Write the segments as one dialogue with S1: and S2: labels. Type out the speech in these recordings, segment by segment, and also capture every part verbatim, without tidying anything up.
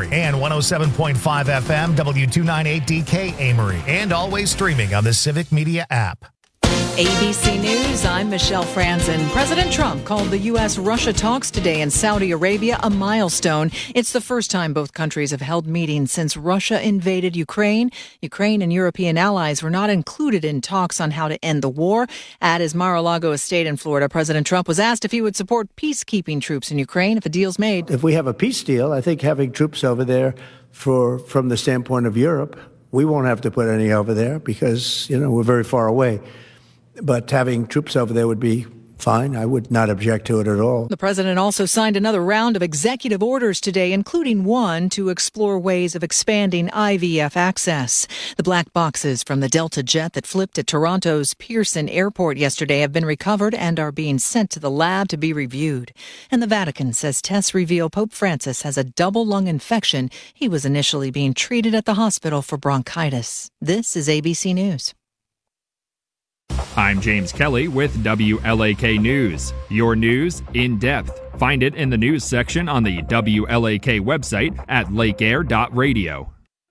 S1: Amory, and one oh seven point five F M W two ninety-eight D K Amory, and always streaming on the Civic Media app.
S2: A B C News, I'm Michelle Franzen. President Trump called the U S Russia talks today in Saudi Arabia a milestone. It's the first time both countries have held meetings since Russia invaded Ukraine. Ukraine and European allies were not included in talks on how to end the war. At his Mar-a-Lago estate in Florida, President Trump was asked if he would support peacekeeping troops in Ukraine if a deal's made.
S3: If we have a peace deal, I think having troops over there for from the standpoint of Europe, we won't have to put any over there because, you know, we're very far away. But having troops over there would be fine. I would not object to it at all.
S2: The president also signed another round of executive orders today, including one to explore ways of expanding I V F access. The black boxes from the Delta jet that flipped at Toronto's Pearson Airport yesterday have been recovered and are being sent to the lab to be reviewed. And the Vatican says tests reveal Pope Francis has a double lung infection. He was initially being treated at the hospital for bronchitis. This is A B C News.
S4: I'm James Kelly with W L A K News. Your news in depth. Find it in the news section on the W L A K website at lake air dot radio.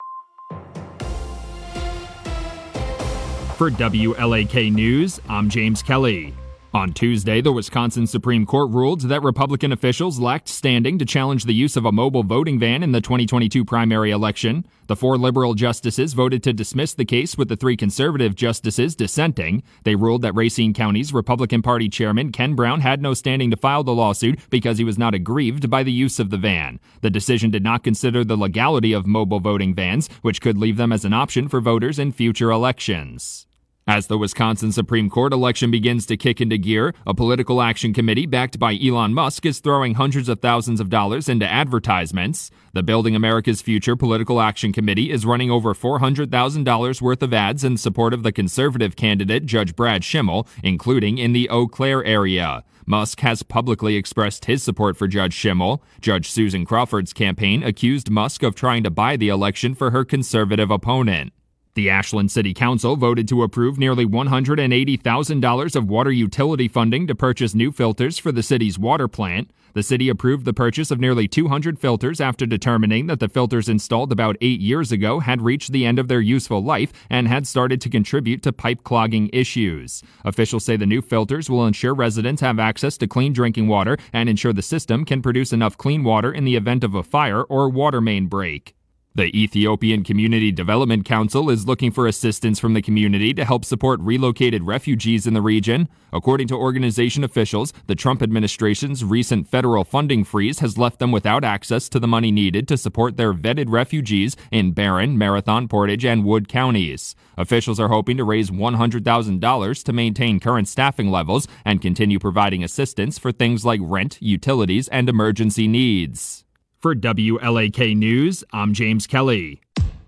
S4: For W L A K News, I'm James Kelly. On Tuesday, the Wisconsin Supreme Court ruled that Republican officials lacked standing to challenge the use of a mobile voting van in the twenty twenty-two primary election. The four liberal justices voted to dismiss the case, with the three conservative justices dissenting. They ruled that Racine County's Republican Party chairman Ken Brown had no standing to file the lawsuit because he was not aggrieved by the use of the van. The decision did not consider the legality of mobile voting vans, which could leave them as an option for voters in future elections. As the Wisconsin Supreme Court election begins to kick into gear, a political action committee backed by Elon Musk is throwing hundreds of thousands of dollars into advertisements. The Building America's Future Political Action Committee is running over four hundred thousand dollars worth of ads in support of the conservative candidate Judge Brad Schimmel, including in the Eau Claire area. Musk has publicly expressed his support for Judge Schimmel. Judge Susan Crawford's campaign accused Musk of trying to buy the election for her conservative opponent. The Ashland City Council voted to approve nearly one hundred eighty thousand dollars of water utility funding to purchase new filters for the city's water plant. The city approved the purchase of nearly two hundred filters after determining that the filters installed about eight years ago had reached the end of their useful life and had started to contribute to pipe clogging issues. Officials say the new filters will ensure residents have access to clean drinking water and ensure the system can produce enough clean water in the event of a fire or water main break. The Ethiopian Community Development Council is looking for assistance from the community to help support relocated refugees in the region. According to organization officials, the Trump administration's recent federal funding freeze has left them without access to the money needed to support their vetted refugees in Barron, Marathon, Portage, and Wood counties. Officials are hoping to raise one hundred thousand dollars to maintain current staffing levels and continue providing assistance for things like rent, utilities, and emergency needs. For W L A K News, I'm James Kelly.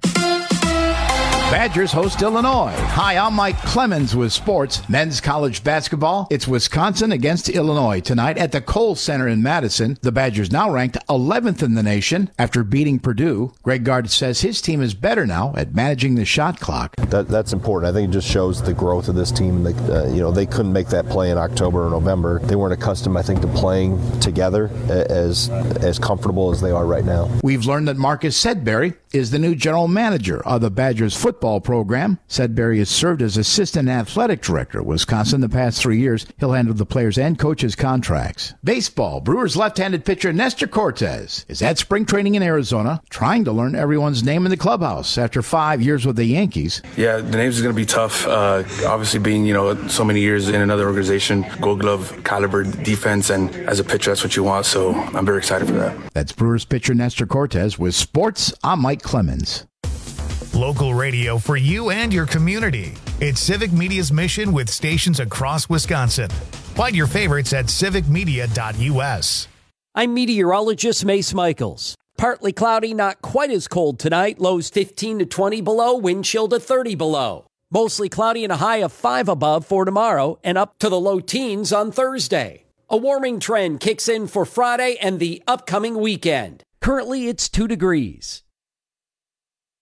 S5: Badgers host Illinois. Hi, I'm Mike Clemens with sports. Men's college basketball. It's Wisconsin against Illinois tonight at the Kohl Center in Madison. The Badgers now ranked eleventh in the nation after beating Purdue. Greg Gard says his team is better now at managing the shot clock.
S6: That, that's important. I think it just shows the growth of this team. They, uh, you know, they couldn't make that play in October or November. They weren't accustomed, I think, to playing together as as comfortable as they are right now.
S5: We've learned that Marcus Sedberry is the new general manager of the Badgers football program. Sedberry has served as assistant athletic director at Wisconsin the past three years. He'll handle the players' and coaches' contracts. Baseball. Brewers left-handed pitcher Nestor Cortes is at spring training in Arizona, trying to learn everyone's name in the clubhouse after five years with the Yankees.
S7: Yeah, the names is going to be tough. Uh, obviously, being you know so many years in another organization, Gold Glove caliber defense, and as a pitcher, that's what you want. So I'm very excited for that.
S5: That's Brewers pitcher Nestor Cortes with sports. I'm Mike Clemens.
S1: Local radio for you and your community. It's Civic Media's mission with stations across Wisconsin. Find your favorites at civic media dot u s.
S8: I'm meteorologist Mace Michaels. Partly cloudy, not quite as cold tonight. Lows fifteen to twenty below, wind chill to thirty below. Mostly cloudy and a high of five above for tomorrow and up to the low teens on Thursday. A warming trend kicks in for Friday and the upcoming weekend. Currently, it's two degrees.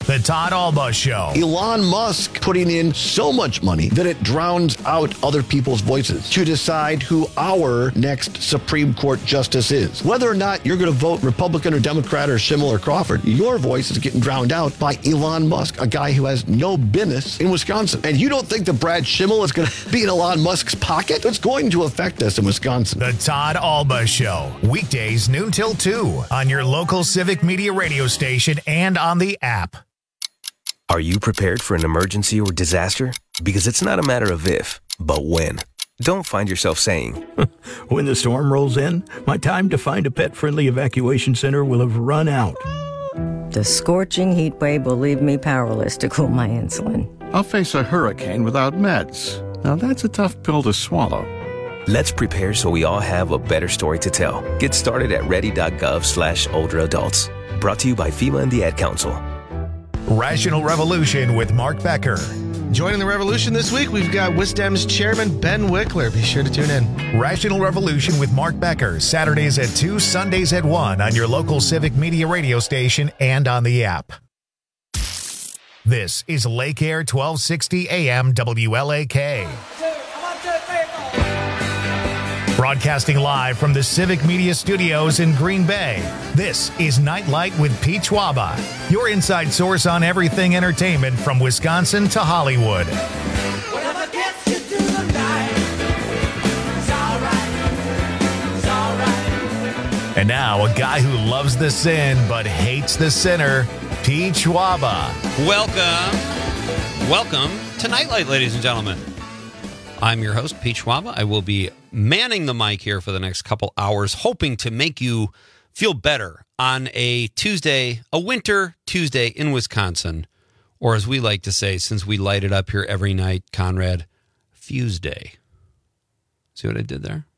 S1: The Todd Alba Show.
S9: Elon Musk putting in so much money that it drowns out other people's voices to decide who our next Supreme Court justice is. Whether or not you're going to vote Republican or Democrat or Schimmel or Crawford, your voice is getting drowned out by Elon Musk, a guy who has no business in Wisconsin. And you don't think that Brad Schimmel is going to be in Elon Musk's pocket? It's going to affect us in Wisconsin.
S1: The Todd Alba Show. Weekdays noon till two on your local Civic Media radio station and on the app.
S10: Are you prepared for an emergency or disaster? Because it's not a matter of if, but when. Don't find yourself saying,
S11: when the storm rolls in, my time to find a pet-friendly evacuation center will have run out.
S12: The scorching heat wave will leave me powerless to cool my insulin.
S13: I'll face a hurricane without meds. Now that's a tough pill to swallow.
S10: Let's prepare so we all have a better story to tell. Get started at ready.gov slash older adults. Brought to you by FEMA and the Ad Council.
S1: Rational Revolution with Mark Becker.
S14: Joining the revolution this week, we've got Wisdem's chairman, Ben Wickler. Be sure to tune in.
S1: Rational Revolution with Mark Becker, Saturdays at two, Sundays at one on your local Civic Media radio station and on the app. This is Lake Air twelve sixty A M W L A K. Broadcasting live from the Civic Media Studios in Green Bay, this is Nightlight with Pete Schwaba, your inside source on everything entertainment from Wisconsin to Hollywood.
S15: Whatever gets you through the night, it's all right, it's all right.
S1: And now, a guy who loves the sin but hates the sinner, Pete Schwaba.
S16: Welcome, welcome to Nightlight, ladies and gentlemen. I'm your host, Pete Schwaba. I will be manning the mic here for the next couple hours, hoping to make you feel better on a Tuesday, a winter Tuesday in Wisconsin, or as we like to say, since we light it up here every night, Conrad, Fuse Day. See what I did there?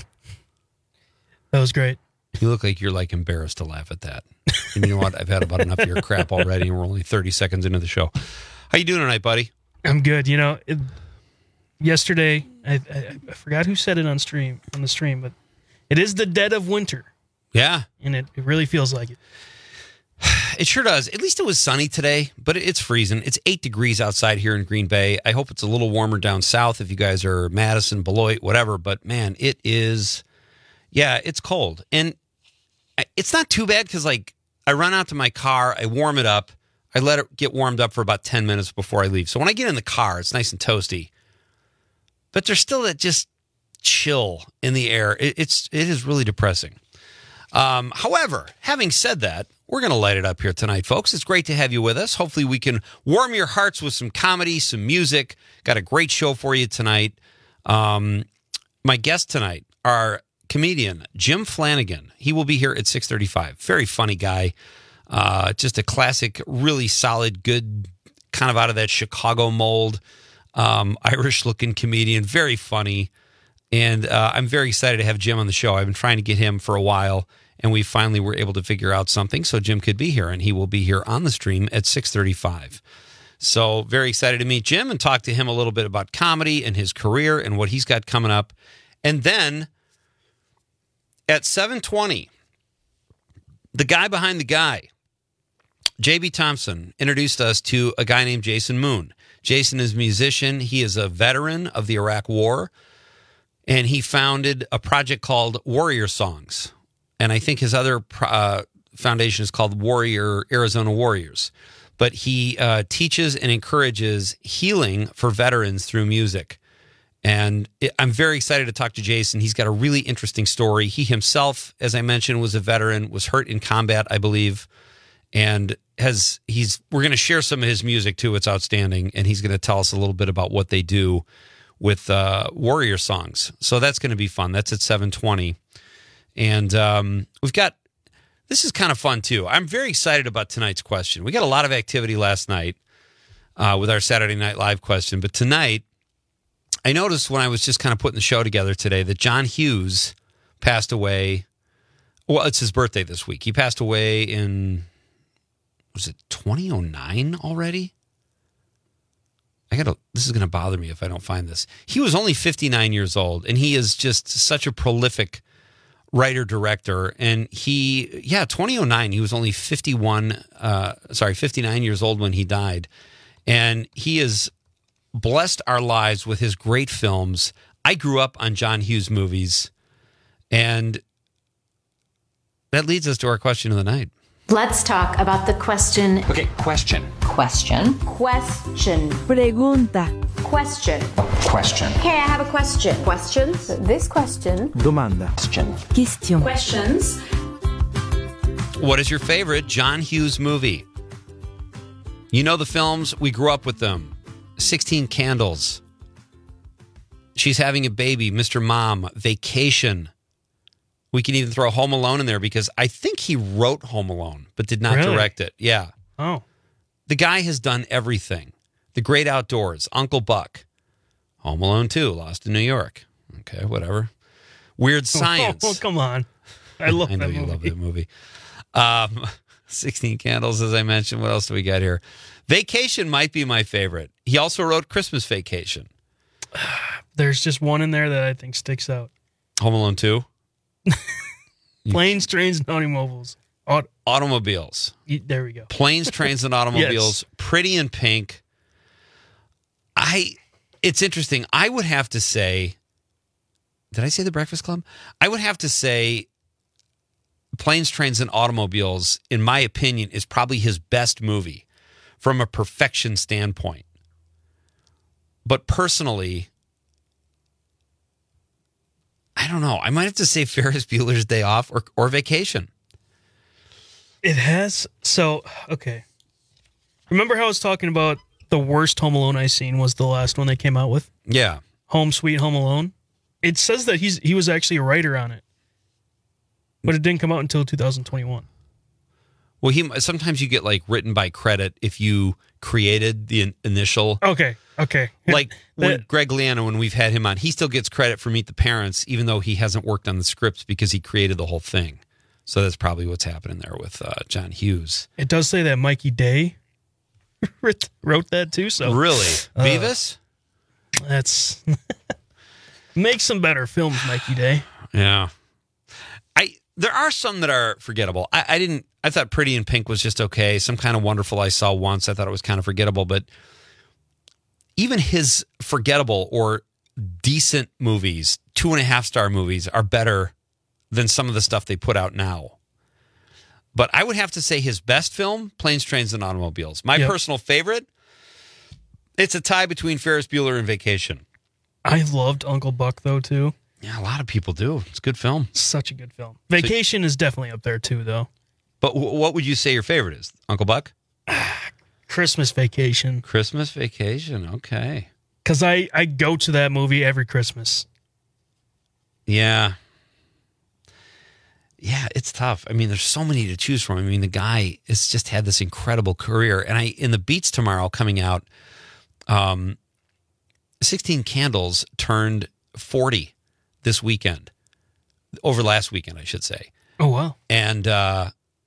S17: That was great.
S16: You look like you're like embarrassed to laugh at that. And you know what? I've had about enough of your crap already, and we're only thirty seconds into the show. How you doing tonight, buddy?
S17: I'm good. You know, it, yesterday, I, I, I forgot who said it on stream on the stream, but it is the dead of winter.
S16: Yeah.
S17: And it, it really feels like it.
S16: It sure does. At least it was sunny today, but it's freezing. It's eight degrees outside here in Green Bay. I hope it's a little warmer down south if you guys are Madison, Beloit, whatever. But, man, it is, yeah, it's cold. And it's not too bad because, like, I run out to my car, I warm it up, I let it get warmed up for about ten minutes before I leave. So when I get in the car, it's nice and toasty. But there's still that just chill in the air. It, it's it is really depressing. Um, however, having said that, we're going to light it up here tonight, folks. It's great to have you with us. Hopefully we can warm your hearts with some comedy, some music. Got a great show for you tonight. Um, my guest tonight, our comedian, Jim Flanagan. He will be here at six thirty-five. Very funny guy. Uh, just a classic, really solid, good, kind of out of that Chicago mold. Um, Irish-looking comedian, very funny, and uh, I'm very excited to have Jim on the show. I've been trying to get him for a while, and we finally were able to figure out something so Jim could be here, and he will be here on the stream at six thirty-five. So very excited to meet Jim and talk to him a little bit about comedy and his career and what he's got coming up. And then at seven twenty, the guy behind the guy, J B Thompson, introduced us to a guy named Jason Moon. Jason is a musician. He is a veteran of the Iraq War, and he founded a project called Warrior Songs. And I think his other uh, foundation is called Warrior Arizona Warriors. But he uh, teaches and encourages healing for veterans through music. And it, I'm very excited to talk to Jason. He's got a really interesting story. He himself, as I mentioned, was a veteran, was hurt in combat, I believe, and has he's we're going to share some of his music too. It's outstanding, and he's going to tell us a little bit about what they do with uh, Warrior Songs. So that's going to be fun. That's at seven twenty, and um, we've got this is kind of fun too. I'm very excited about tonight's question. We got a lot of activity last night uh, with our Saturday Night Live question, but tonight I noticed when I was just kind of putting the show together today that John Hughes passed away. Well, it's his birthday this week. He passed away in. Was it twenty oh nine already? I gotta, this is going to bother me if I don't find this. He was only fifty-nine years old, and he is just such a prolific writer director, and he yeah twenty oh nine he was only fifty-one uh sorry fifty-nine years old when he died, and he has blessed our lives with his great films. I grew up on John Hughes movies, and that leads us to our question of the night.
S18: Let's talk about the question.
S19: Okay, question.
S18: Question. Question.
S20: Pregunta.
S18: Question.
S19: Question.
S18: Okay, I have a question. Questions? This question.
S11: Domanda.
S19: Question.
S20: Question.
S18: Questions.
S16: What is your favorite John Hughes movie? You know the films, we grew up with them. sixteen Candles. She's Having a Baby, Mister Mom, Vacation. We can even throw Home Alone in there because I think he wrote Home Alone, but did not
S17: Really?
S16: direct it. Yeah.
S17: Oh.
S16: The guy has done everything. The Great Outdoors, Uncle Buck, Home Alone two, Lost in New York. Okay, whatever. Weird Science.
S17: Oh, come on. I love
S16: I know
S17: that
S16: you
S17: movie.
S16: love that movie. Um, sixteen Candles, as I mentioned. What else do we got here? Vacation might be my favorite. He also wrote Christmas Vacation.
S17: There's just one in there that I think sticks out.
S16: Home Alone two.
S17: Planes, Trains, and Automobiles. Aut-
S16: Automobiles.
S17: y- there we go.
S16: Planes, Trains, and Automobiles.
S17: Yes.
S16: Pretty in Pink. I. It's interesting. I would have to say. Did I say The Breakfast Club? I would have to say Planes, Trains, and Automobiles, in my opinion, is probably his best movie from a perfection standpoint. But personally, I don't know. I might have to say Ferris Bueller's Day Off or, or Vacation.
S17: It has. So, okay. Remember how I was talking about the worst Home Alone I seen was the last one they came out with?
S16: Yeah.
S17: Home Sweet Home Alone. It says that he's he was actually a writer on it, but it didn't come out until two thousand twenty-one.
S16: Well, he sometimes you get like written by credit if you created the in- initial.
S17: Okay, okay.
S16: Like when
S17: That-
S16: Greg Liano, when we've had him on, he still gets credit for Meet the Parents, even though he hasn't worked on the scripts because he created the whole thing. So that's probably what's happening there with uh, John Hughes.
S17: It does say that Mikey Day wrote wrote that too. So
S16: Really,
S17: uh,
S16: Beavis?
S17: That's make some better films, Mikey Day.
S16: Yeah. I there are some that are forgettable. I, I didn't I thought Pretty in Pink was just okay. Some Kind of Wonderful I saw once. I thought it was kind of forgettable, but even his forgettable or decent movies, two and a half star movies, are better than some of the stuff they put out now. But I would have to say his best film, Planes, Trains, and Automobiles. My
S17: Yep.
S16: personal favorite, it's a tie between Ferris Bueller and Vacation.
S17: I loved Uncle Buck though too.
S16: Yeah, a lot of people do. It's a good film.
S17: Such a good film. Vacation is definitely up there too, though.
S16: But w- what would you say your favorite is? Uncle Buck?
S17: Christmas Vacation.
S16: Christmas Vacation. Okay.
S17: Because I, I go to that movie every Christmas.
S16: Yeah. Yeah, it's tough. I mean, there's so many to choose from. I mean, the guy has just had this incredible career. And I, in the Beats tomorrow coming out, um, sixteen Candles turned forty this weekend. Over last weekend, I should say.
S17: Oh, wow.
S16: And, uh,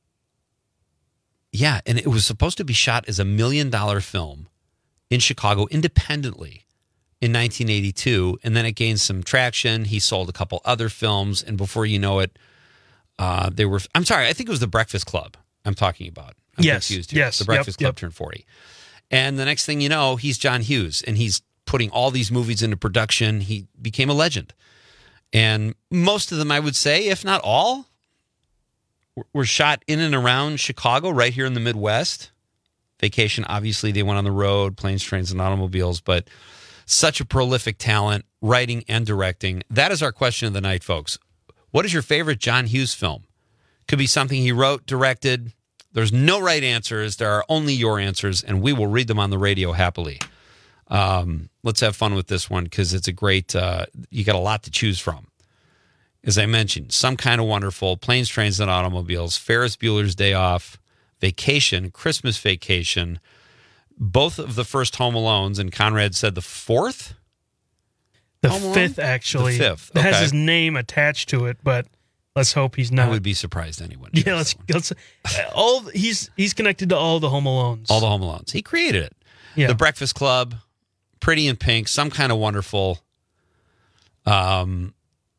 S16: yeah, and it was supposed to be shot as a million dollar film in Chicago independently in nineteen eighty-two. And then it gained some traction. He sold a couple other films. And before you know it, uh, they were, I'm sorry, I think it was The Breakfast Club I'm talking about. I'm
S17: Yes,
S16: confused here.
S17: yes,
S16: The Breakfast
S17: yep,
S16: Club
S17: yep.
S16: turned forty. And the next thing you know, he's John Hughes and he's putting all these movies into production. He became a legend. And most of them, I would say, if not all, were shot in and around Chicago, right here in the Midwest. Vacation, obviously, they went on the road, Planes, Trains, and Automobiles, but such a prolific talent, writing and directing. That is our question of the night, folks. What is your favorite John Hughes film? Could be something he wrote, directed. There's no right answers. There are only your answers, and we will read them on the radio happily. Um, let's have fun with this one because it's a great, uh, you got a lot to choose from. As I mentioned, Some Kind of Wonderful, Planes, Trains, and Automobiles, Ferris Bueller's Day Off, Vacation, Christmas Vacation, both of the first Home Alones, and Conrad said the fourth?
S17: The
S16: Home Alone?
S17: fifth, actually.
S16: The fifth,
S17: It has
S16: okay.
S17: his name attached to it, but let's hope he's not.
S16: I would be surprised anyone.
S17: Yeah, let's, let's all he's he's connected to all the Home Alones.
S16: All the Home Alones. He created it.
S17: Yeah.
S16: The Breakfast Club, Pretty in Pink, Some Kind of Wonderful. Um,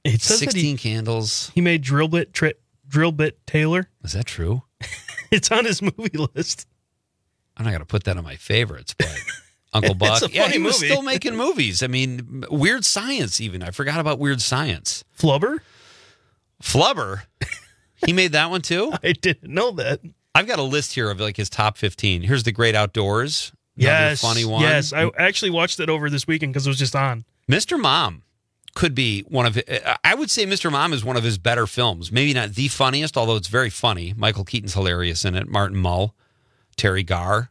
S17: It says that
S16: sixteen
S17: he,
S16: Candles.
S17: He made Drill Bit tri- Drill Bit Taylor.
S16: Is that true?
S17: It's on his movie list.
S16: I'm not going to put that on my favorites, but Uncle Buck.
S17: It's a
S16: Yeah,
S17: funny
S16: he was
S17: movie.
S16: still making movies. I mean, Weird Science even. I forgot about Weird Science.
S17: Flubber?
S16: Flubber? He made that one too?
S17: I didn't know that.
S16: I've got a list here of like his top fifteen. Here's The Great Outdoors. Another
S17: Yes.
S16: funny one.
S17: Yes. I actually watched it over this weekend because it was just on.
S16: Mister Mom could be one of, I would say Mister Mom is one of his better films. Maybe not the funniest, although it's very funny. Michael Keaton's hilarious in it. Martin Mull, Terry Garr.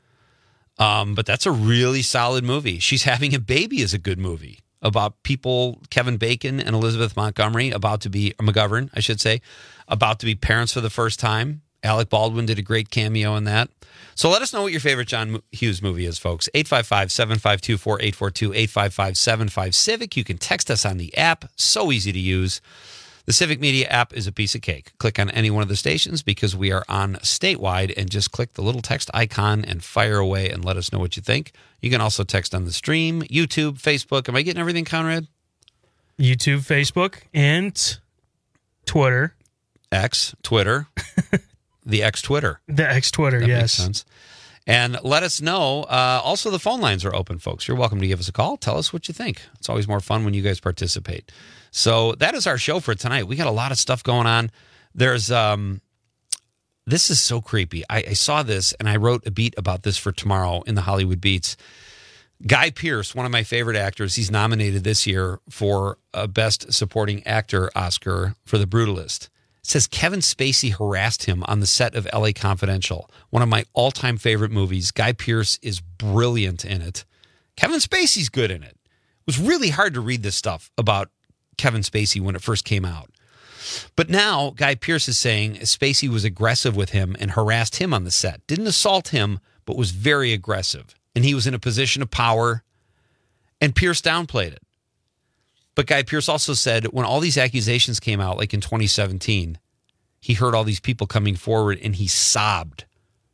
S16: Um, but that's a really solid movie. She's Having a Baby is a good movie about people, Kevin Bacon and Elizabeth Montgomery, about to be, or McGovern, I should say, about to be parents for the first time. Alec Baldwin did a great cameo in that. So let us know what your favorite John Hughes movie is, folks. eight five five, seven five two, four eight four two, eight five five, seven five Civic. You can text us on the app. So easy to use. The Civic Media app is a piece of cake. Click on any one of the stations because we are on statewide, and just click the little text icon and fire away and let us know what you think. You can also text on the stream, YouTube, Facebook. Am I getting everything, Conrad?
S17: YouTube, Facebook, and Twitter.
S16: X, Twitter. The X Twitter.
S17: The X Twitter,
S16: that
S17: yes.
S16: Makes sense. And let us know. Uh, also, the phone lines are open, folks. You're welcome to give us a call. Tell us what you think. It's always more fun when you guys participate. So that is our show for tonight. We got a lot of stuff going on. There's, um, this is so creepy. I, I saw this and I wrote a beat about this for tomorrow in the Hollywood Beats. Guy Pearce, one of my favorite actors, he's nominated this year for a Best Supporting Actor Oscar for The Brutalist. It says Kevin Spacey harassed him on the set of L A Confidential, one of my all-time favorite movies. Guy Pearce is brilliant in it. Kevin Spacey's good in it. It was really hard to read this stuff about Kevin Spacey when it first came out. But now Guy Pearce is saying Spacey was aggressive with him and harassed him on the set. Didn't assault him, but was very aggressive. And he was in a position of power, and Pearce downplayed it. But Guy Pearce also said when all these accusations came out, like in twenty seventeen, he heard all these people coming forward and he sobbed,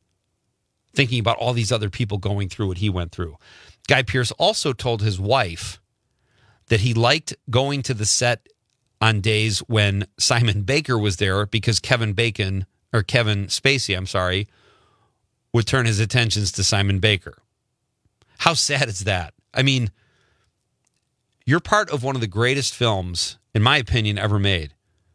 S16: thinking about all these other people going through what he went through. Guy Pearce also told his wife that he liked going to the set on days when Simon Baker was there because Kevin Bacon, or Kevin Spacey, I'm sorry, would turn his attentions to Simon Baker. How sad is that? I mean, you're part of one of the greatest films, in my opinion, ever made.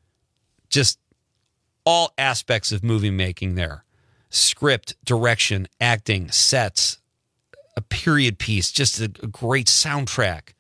S16: Just all aspects of movie making there. Script, direction, acting, sets, a period piece, just a, a great soundtrack.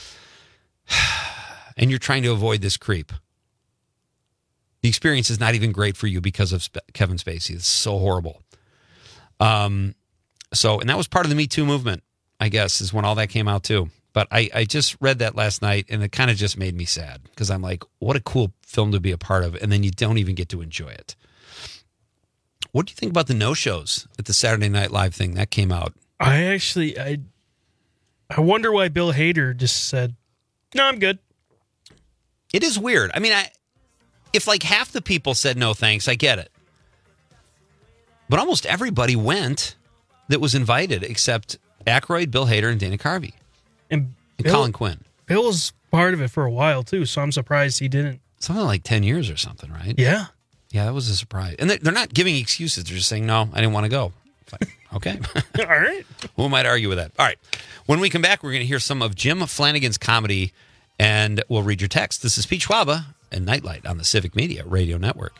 S16: And you're trying to avoid this creep. The experience is not even great for you because of Sp- Kevin Spacey. It's so horrible. Um, so, and that was part of the Me Too movement, I guess, is when all that came out too. But I, I just read that last night, and it kind of just made me sad because I'm like, what a cool film to be a part of, and then you don't even get to enjoy it. What do you think about the no-shows at the Saturday Night Live thing that came out?
S17: I actually, I, I wonder why Bill Hader just said, "No, I'm good."
S16: It is weird. I mean, I if like half the people said no thanks, I get it. But almost everybody went that was invited except Aykroyd, Bill Hader, and Dana Carvey.
S17: And,
S16: and
S17: Bill,
S16: Colin Quinn.
S17: Bill was part of it for a while, too, so I'm surprised he didn't.
S16: Something like ten years or something, right?
S17: Yeah.
S16: Yeah, that was a surprise. And they're not giving excuses. They're just saying, no, I didn't want to go. Like, okay.
S17: All right.
S16: Who might argue with that? All right. When we come back, we're going to hear some of Jim Flanagan's comedy, and we'll read your text. This is Pete Schwaba and Nightlight on the Civic Media Radio Network.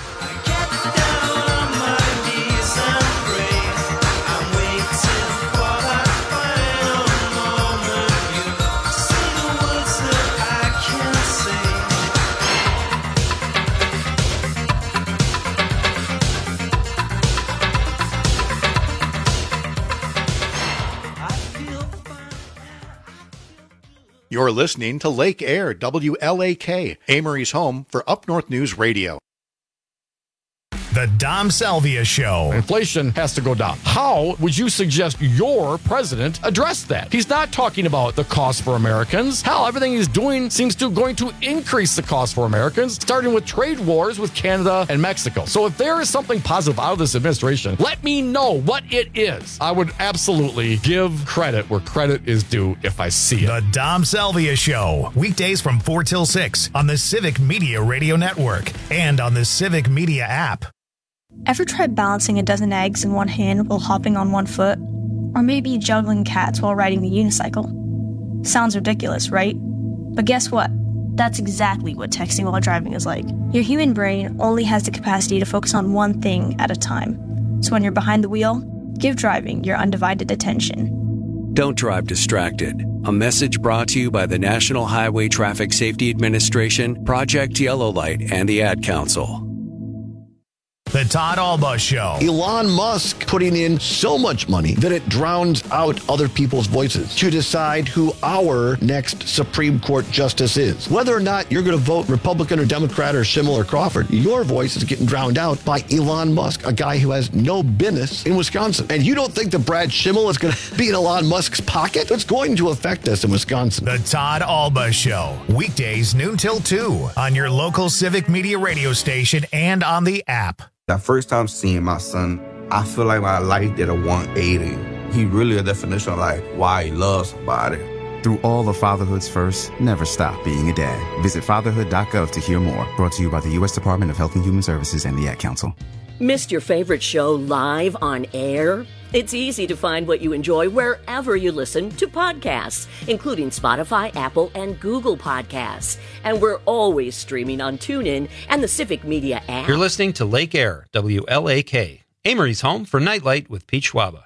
S19: You're listening to Lake Air, W L A K, Amory's home for Up North News Radio.
S1: The Dom Salvia Show.
S20: Inflation has to go down. How would you suggest your president address that? He's not talking about the cost for Americans. Hell, everything he's doing seems to going to increase the cost for Americans, starting with trade wars with Canada and Mexico. So if there is something positive out of this administration, let me know what it is. I would absolutely give credit where credit is due if I see it.
S1: The Dom Salvia Show. Weekdays from four till six on the Civic Media Radio Network and on the Civic Media app.
S21: Ever tried balancing a dozen eggs in one hand while hopping on one foot? Or maybe juggling cats while riding the unicycle? Sounds ridiculous, right? But guess what? That's exactly what texting while driving is like. Your human brain only has the capacity to focus on one thing at a time. So when you're behind the wheel, give driving your undivided attention.
S22: Don't drive distracted. A message brought to you by the National Highway Traffic Safety Administration, Project Yellow Light, and the Ad Council.
S1: The Todd Alba Show.
S9: Elon Musk putting in so much money that it drowns out other people's voices to decide who our next Supreme Court justice is. Whether or not you're going to vote Republican or Democrat or Schimmel or Crawford, your voice is getting drowned out by Elon Musk, a guy who has no business in Wisconsin. And you don't think that Brad Schimmel is going to be in Elon Musk's pocket? It's going to affect us in Wisconsin.
S1: The Todd Alba Show. Weekdays noon till two on your local Civic Media radio station and on the app.
S23: That first time seeing my son, I feel like my life did a one eighty. He really a definition of like why he loves somebody.
S24: Through all of fatherhood's first, never stop being a dad. Visit fatherhood dot gov to hear more. Brought to you by the U S Department of Health and Human Services and the Ad Council.
S25: Missed your favorite show live on air? It's easy to find what you enjoy wherever you listen to podcasts, including Spotify, Apple, and Google Podcasts. And we're always streaming on TuneIn and the Civic Media app.
S16: You're listening to Lake Air, W L A K, Amory's home for Nightlight with Pete Schwaba.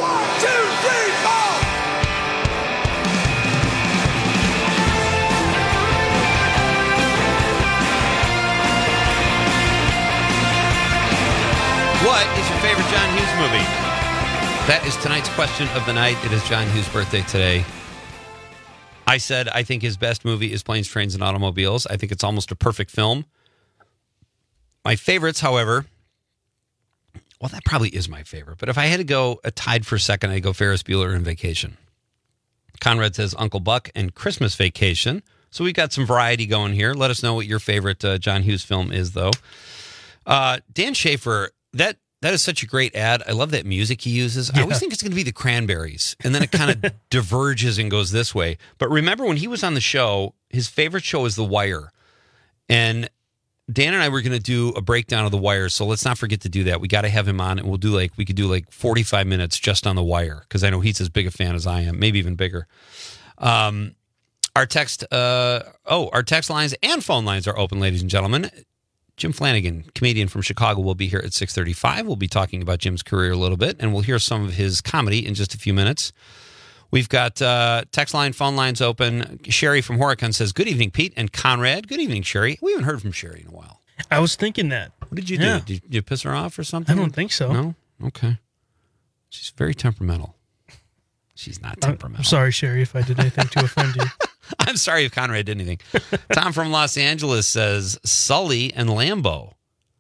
S16: What is your favorite John Hughes movie? That is tonight's question of the night. It is John Hughes' birthday today. I said I think his best movie is Planes, Trains, and Automobiles. I think it's almost a perfect film. My favorites, however, well, that probably is my favorite. But if I had to go a tied for second, I'd go Ferris Bueller and Vacation. Conrad says Uncle Buck and Christmas Vacation. So we've got some variety going here. Let us know what your favorite uh, John Hughes film is, though. Uh, Dan Schaefer, that that is such a great ad. I love that music he uses. Yeah. I always think it's going to be the Cranberries, and then it kind of diverges and goes this way. But remember when he was on the show, his favorite show is The Wire. And Dan and I were going to do a breakdown of The Wire, so let's not forget to do that. We got to have him on, and we'll do like we could do like forty-five minutes just on The Wire, because I know he's as big a fan as I am, maybe even bigger. Um, our text, uh, oh, our text lines and phone lines are open, ladies and gentlemen. Jim Flanagan, comedian from Chicago, will be here at six thirty-five. We'll be talking about Jim's career a little bit, and we'll hear some of his comedy in just a few minutes. We've got uh, text line, phone lines open. Sherry from Horicon says, good evening, Pete and Conrad. Good evening, Sherry. We haven't heard from Sherry in a while.
S17: I was thinking that.
S16: What did you
S17: yeah.
S16: do? Did you piss her off or something?
S17: I don't think so.
S16: No? Okay. She's very temperamental. She's not temperamental.
S17: I'm sorry, Sherry, if I did anything to offend you.
S16: I'm sorry if Conrad did anything. Tom from Los Angeles says Sully and Lambo.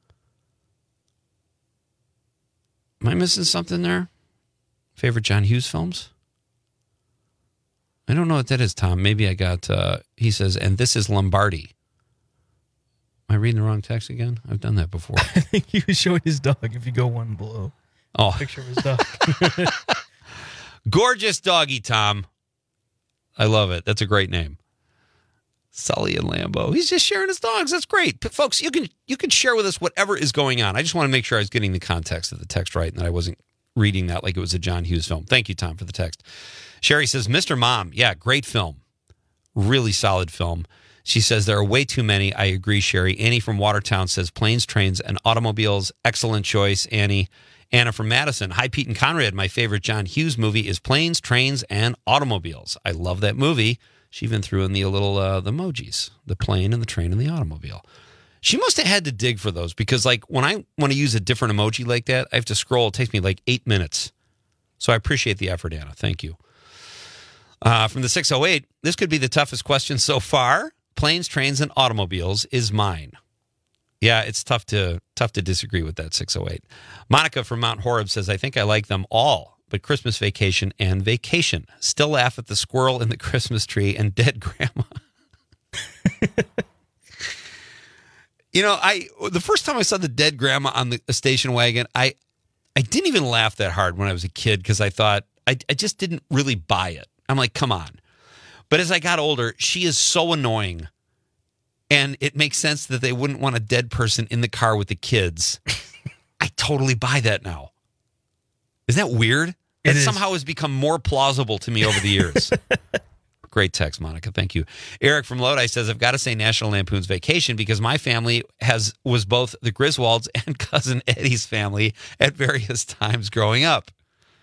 S16: Am I missing something there? Favorite John Hughes films? I don't know what that is, Tom. Maybe I got, uh, he says, and this is Lombardi. Am I reading the wrong text again? I've done that before.
S17: I think he was showing his dog if you go one below.
S16: Oh.
S17: Picture of his dog.
S16: Gorgeous doggy, Tom. I love it. That's a great name. Sully and Lambo. He's just sharing his dogs. That's great. But folks, you can you can share with us whatever is going on. I just want to make sure I was getting the context of the text right and that I wasn't reading that like it was a John Hughes film. Thank you, Tom, for the text. Sherry says, Mister Mom. Yeah, great film. Really solid film. She says, there are way too many. I agree, Sherry. Annie from Watertown says, Planes, Trains, and Automobiles. Excellent choice, Annie. Anna from Madison. Hi, Pete and Conrad. My favorite John Hughes movie is Planes, Trains, and Automobiles. I love that movie. She even threw in the little uh, the emojis, the plane and the train and the automobile. She must have had to dig for those because, like, when I want to use a different emoji like that, I have to scroll. It takes me like eight minutes. So I appreciate the effort, Anna. Thank you. Uh, from the six oh eight, this could be the toughest question so far. Planes, Trains, and Automobiles is mine. Yeah, it's tough to tough to disagree with that, six oh eight. Monica from Mount Horeb says, I think I like them all, but Christmas Vacation and Vacation. Still laugh at the squirrel in the Christmas tree and dead grandma. You know, I the first time I saw the dead grandma on the, the station wagon, I I didn't even laugh that hard when I was a kid because I thought, I, I just didn't really buy it. I'm like, come on. But as I got older, she is so annoying. And it makes sense that they wouldn't want a dead person in the car with the kids. I totally buy that now. Isn't that weird? That somehow has become more plausible to me over the years. Great text, Monica. Thank you. Eric from Lodi says, I've got to say National Lampoon's Vacation because my family has was both the Griswolds and Cousin Eddie's family at various times growing up.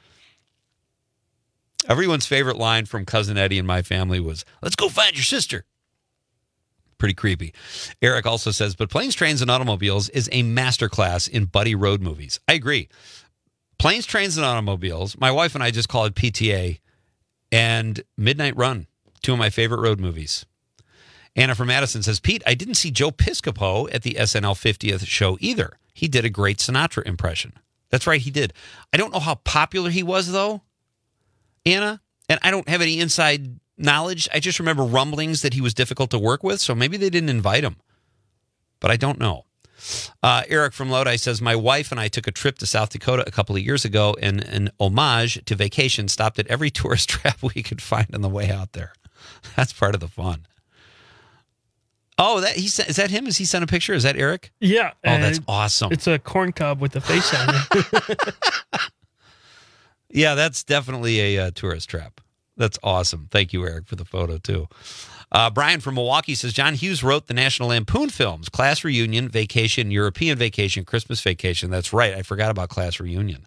S16: Everyone's favorite line from Cousin Eddie and my family was, let's go find your sister. Pretty creepy. Eric also says, but Planes, Trains, and Automobiles is a masterclass in buddy road movies. I agree. Planes, Trains, and Automobiles, my wife and I just call it P T A, and Midnight Run, two of my favorite road movies. Anna from Madison says, Pete, I didn't see Joe Piscopo at the S N L fiftieth show either. He did a great Sinatra impression. That's right, he did. I don't know how popular he was, though, Anna, and I don't have any inside knowledge. I just remember rumblings that he was difficult to work with, so maybe they didn't invite him. But I don't know. Uh, Eric from Lodi says, my wife and I took a trip to South Dakota a couple of years ago, and an homage to Vacation stopped at every tourist trap we could find on the way out there. That's part of the fun. Oh, that he sent, is that him? Is he sent a picture? Is that Eric?
S17: Yeah.
S16: Oh, that's awesome.
S17: It's a corn cob with the face on it.
S16: Yeah, that's definitely a uh, tourist trap. That's awesome. Thank you, Eric, for the photo, too. Uh, Brian from Milwaukee says, John Hughes wrote the National Lampoon films, Class Reunion, Vacation, European Vacation, Christmas Vacation. That's right. I forgot about Class Reunion.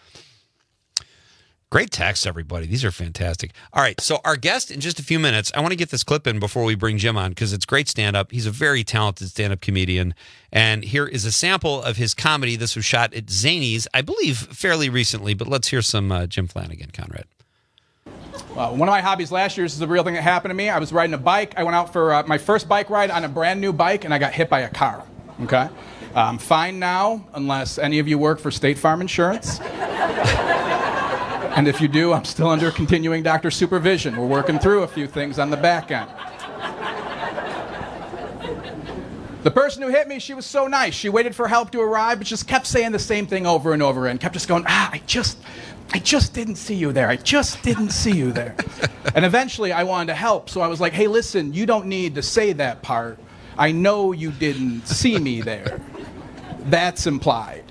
S16: Great text, everybody. These are fantastic. All right, so our guest in just a few minutes, I want to get this clip in before we bring Jim on because it's great stand-up. He's a very talented stand-up comedian, and here is a sample of his comedy. This was shot at Zanies, I believe, fairly recently, but let's hear some uh, Jim Flanagan, Conrad.
S2: Uh, one of my hobbies last year, this is the real thing that happened to me. I was riding a bike. I went out for uh, my first bike ride on a brand new bike, and I got hit by a car. Okay? I'm fine now, unless any of you work for State Farm Insurance. And if you do, I'm still under continuing doctor supervision. We're working through a few things on the back end. The person who hit me, she was so nice. She waited for help to arrive, but just kept saying the same thing over and over and kept just going, ah, I just, I just didn't see you there. I just didn't see you there. And eventually I wanted to help, so I was like, hey, listen, you don't need to say that part. I know you didn't see me there. That's implied.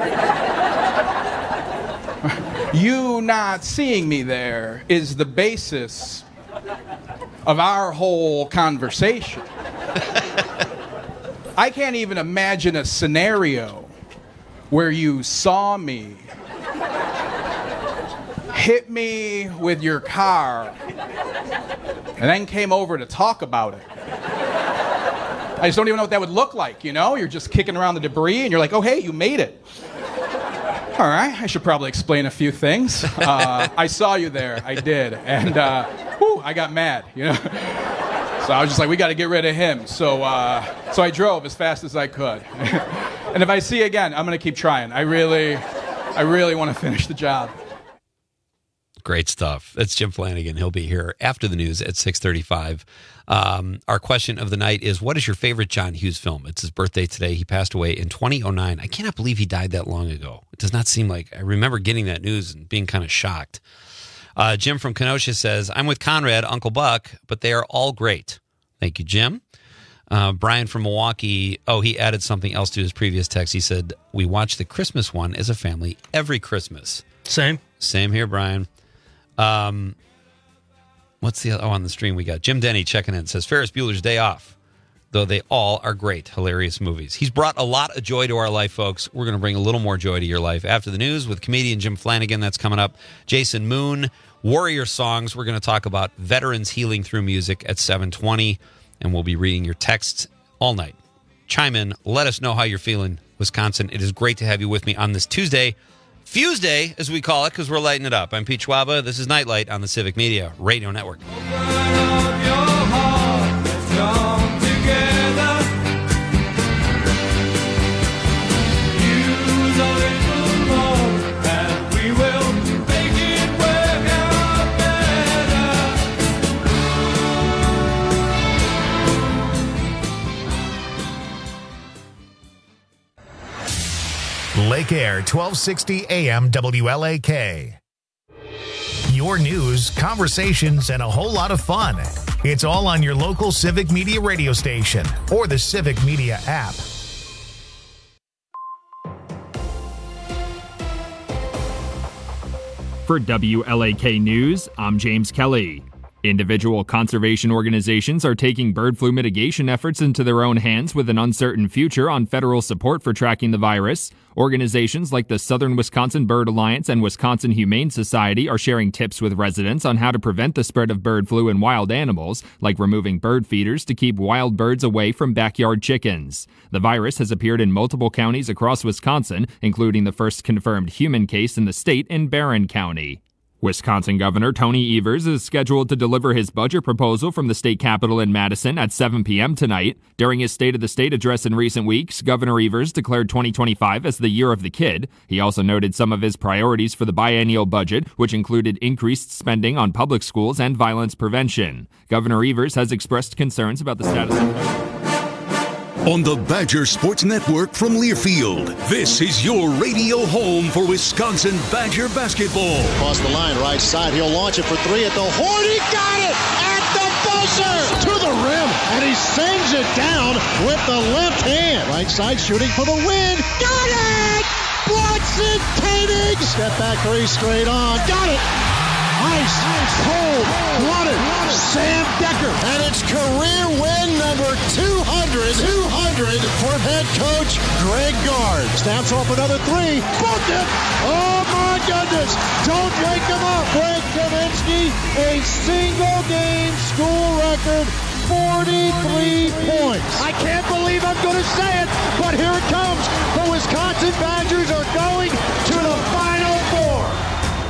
S2: You not seeing me there is the basis of our whole conversation. I can't even imagine a scenario where you saw me, hit me with your car, and then came over to talk about it. I just don't even know what that would look like, you know? You're just kicking around the debris, and you're like, oh, hey, you made it. All right, I should probably explain a few things. Uh, I saw you there, I did, and uh, whew, I got mad, you know? So I was just like, we got to get rid of him. So uh, so I drove as fast as I could. And if I see you again, I'm going to keep trying. I really, I really want to finish the job.
S16: Great stuff. That's Jim Flanagan. He'll be here after the news at six thirty-five. Um, our question of the night is, what is your favorite John Hughes film? It's his birthday today. He passed away in twenty oh nine. I cannot believe he died that long ago. It does not seem like, I remember getting that news and being kind of shocked. Uh, Jim from Kenosha says, I'm with Conrad, Uncle Buck, but they are all great. Thank you, Jim. Uh, Brian from Milwaukee, oh, he added something else to his previous text. He said, we watch the Christmas one as a family every Christmas.
S17: Same.
S16: Same here, Brian. Um, what's the other? Oh, on the stream we got Jim Denny checking in. Says Ferris Bueller's Day Off, though they all are great, hilarious movies. He's brought a lot of joy to our life, folks. We're going to bring a little more joy to your life after the news with comedian Jim Flanagan. That's coming up. Jason Moon, Warrior Songs. We're going to talk about veterans healing through music at seven twenty, and we'll be reading your texts all night. Chime in. Let us know how you're feeling, Wisconsin. It is great to have you with me on this Tuesday. Fuse Day, as we call it, because we're lighting it up. I'm Pete Schwaba. This is Nightlight on the Civic Media Radio Network.
S1: Air, twelve sixty A M W L A K. Your news, conversations, and a whole lot of fun. It's all on your local Civic Media radio station or the Civic Media app.
S3: For W L A K News, I'm James Kelly. Individual conservation organizations are taking bird flu mitigation efforts into their own hands with an uncertain future on federal support for tracking the virus. Organizations like the Southern Wisconsin Bird Alliance and Wisconsin Humane Society are sharing tips with residents on how to prevent the spread of bird flu in wild animals, like removing bird feeders to keep wild birds away from backyard chickens. The virus has appeared in multiple counties across Wisconsin, including the first confirmed human case in the state in Barron County. Wisconsin Governor Tony Evers is scheduled to deliver his budget proposal from the state capitol in Madison at seven p.m. tonight. During his State of the State address in recent weeks, Governor Evers declared twenty twenty-five as the year of the kid. He also noted some of his priorities for the biennial budget, which included increased spending on public schools and violence prevention. Governor Evers has expressed concerns about the status of...
S4: On the Badger Sports Network from Learfield, this is your radio home for Wisconsin Badger basketball.
S5: Across the line, right side, he'll launch it for three at the horn. He got it at the buzzer to the rim, and he sends it down with the left hand. Right side shooting for the win. Got it! Watson Koenig! Step back three straight on. Got it! Ice, cold, blooded, Sam Decker. And it's career win number two hundred, two hundred for head coach Greg Gard. Snaps off another three. Booked it. Oh, my goodness. Don't wake him up. Greg Kaminsky, a single game school record, forty-three points. I can't believe I'm going to say it, but here it comes. The Wisconsin Badgers are going to the Final Four.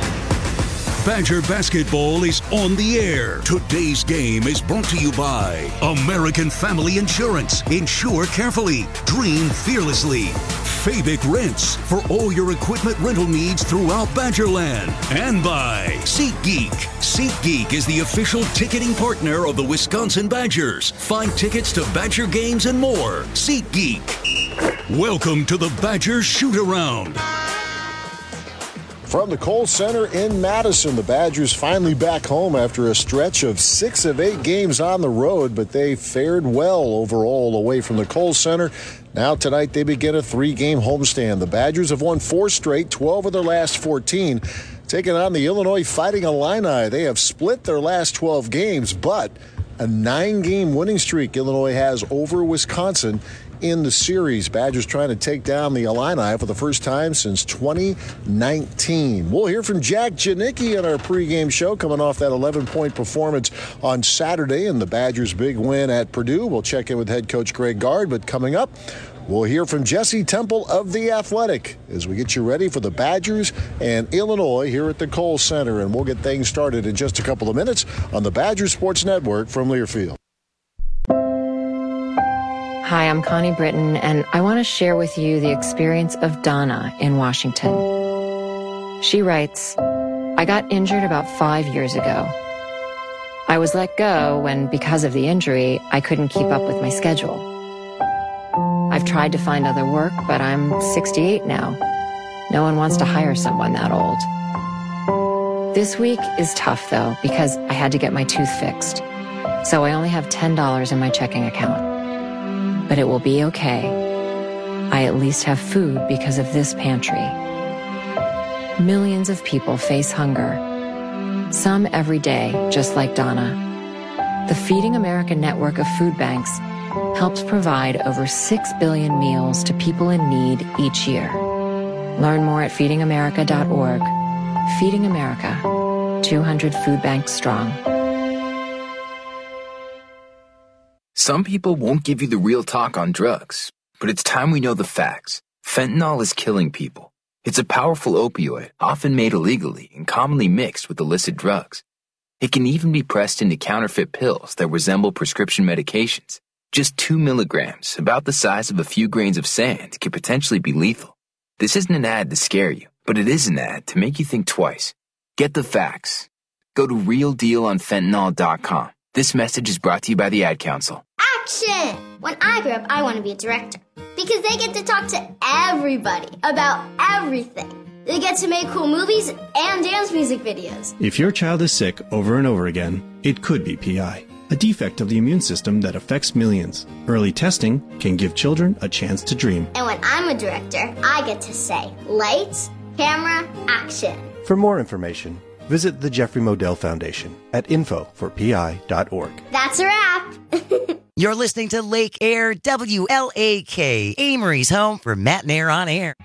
S4: Badger basketball is on the air. Today's game is brought to you by American Family Insurance. Insure carefully. Dream fearlessly. Fabic Rents for all your equipment rental needs throughout Badgerland. And by SeatGeek. SeatGeek is the official ticketing partner of the Wisconsin Badgers. Find tickets to Badger games and more. SeatGeek. Welcome to the Badger Shoot-Around.
S6: From the Kohl Center in Madison, the Badgers finally back home after a stretch of six of eight games on the road, but they fared well overall away from the Kohl Center. Now tonight they begin a three-game homestand. The Badgers have won four straight, twelve of their last fourteen. Taking on the Illinois Fighting Illini, they have split their last twelve games, but a nine-game winning streak Illinois has over Wisconsin in the series. Badgers trying to take down the Illini for the first time since twenty nineteen. We'll hear from Jack Janicki in our pregame show coming off that eleven-point performance on Saturday and the Badgers' big win at Purdue. We'll check in with head coach Greg Gard, but coming up, we'll hear from Jesse Temple of The Athletic as we get you ready for the Badgers and Illinois here at the Kohl Center, and we'll get things started in just a couple of minutes on the Badger Sports Network from Learfield.
S7: Hi, I'm Connie Britton, and I want to share with you the experience of Donna in Washington. She writes, I got injured about five years ago. I was let go when, because of the injury, I couldn't keep up with my schedule. I've tried to find other work, but I'm sixty-eight now. No one wants to hire someone that old. This week is tough, though, because I had to get my tooth fixed. So I only have ten dollars in my checking account. But it will be okay. I at least have food because of this pantry. Millions of people face hunger. Some every day, just like Donna. The Feeding America network of food banks helps provide over six billion meals to people in need each year. Learn more at feeding america dot org. Feeding America, two hundred food banks strong.
S26: Some people won't give you the real talk on drugs, but it's time we know the facts. Fentanyl is killing people. It's a powerful opioid, often made illegally and commonly mixed with illicit drugs. It can even be pressed into counterfeit pills that resemble prescription medications. Just two milligrams, about the size of a few grains of sand, can potentially be lethal. This isn't an ad to scare you, but it is an ad to make you think twice. Get the facts. Go to real deal on fentanyl dot com. This message is brought to you by the Ad Council.
S8: Action! When I grow up, I want to be a director because they get to talk to everybody about everything. They get to make cool movies and dance music videos.
S10: If your child is sick over and over again, it could be P I, a defect of the immune system that affects millions. Early testing can give children a chance to dream.
S8: And when I'm a director, I get to say, lights, camera, action.
S12: For more information, visit the Jeffrey Modell Foundation at info for P I dot org.
S8: That's a wrap.
S13: You're listening to Lake Air W L A K, Amory's home for Matt and Air on Air.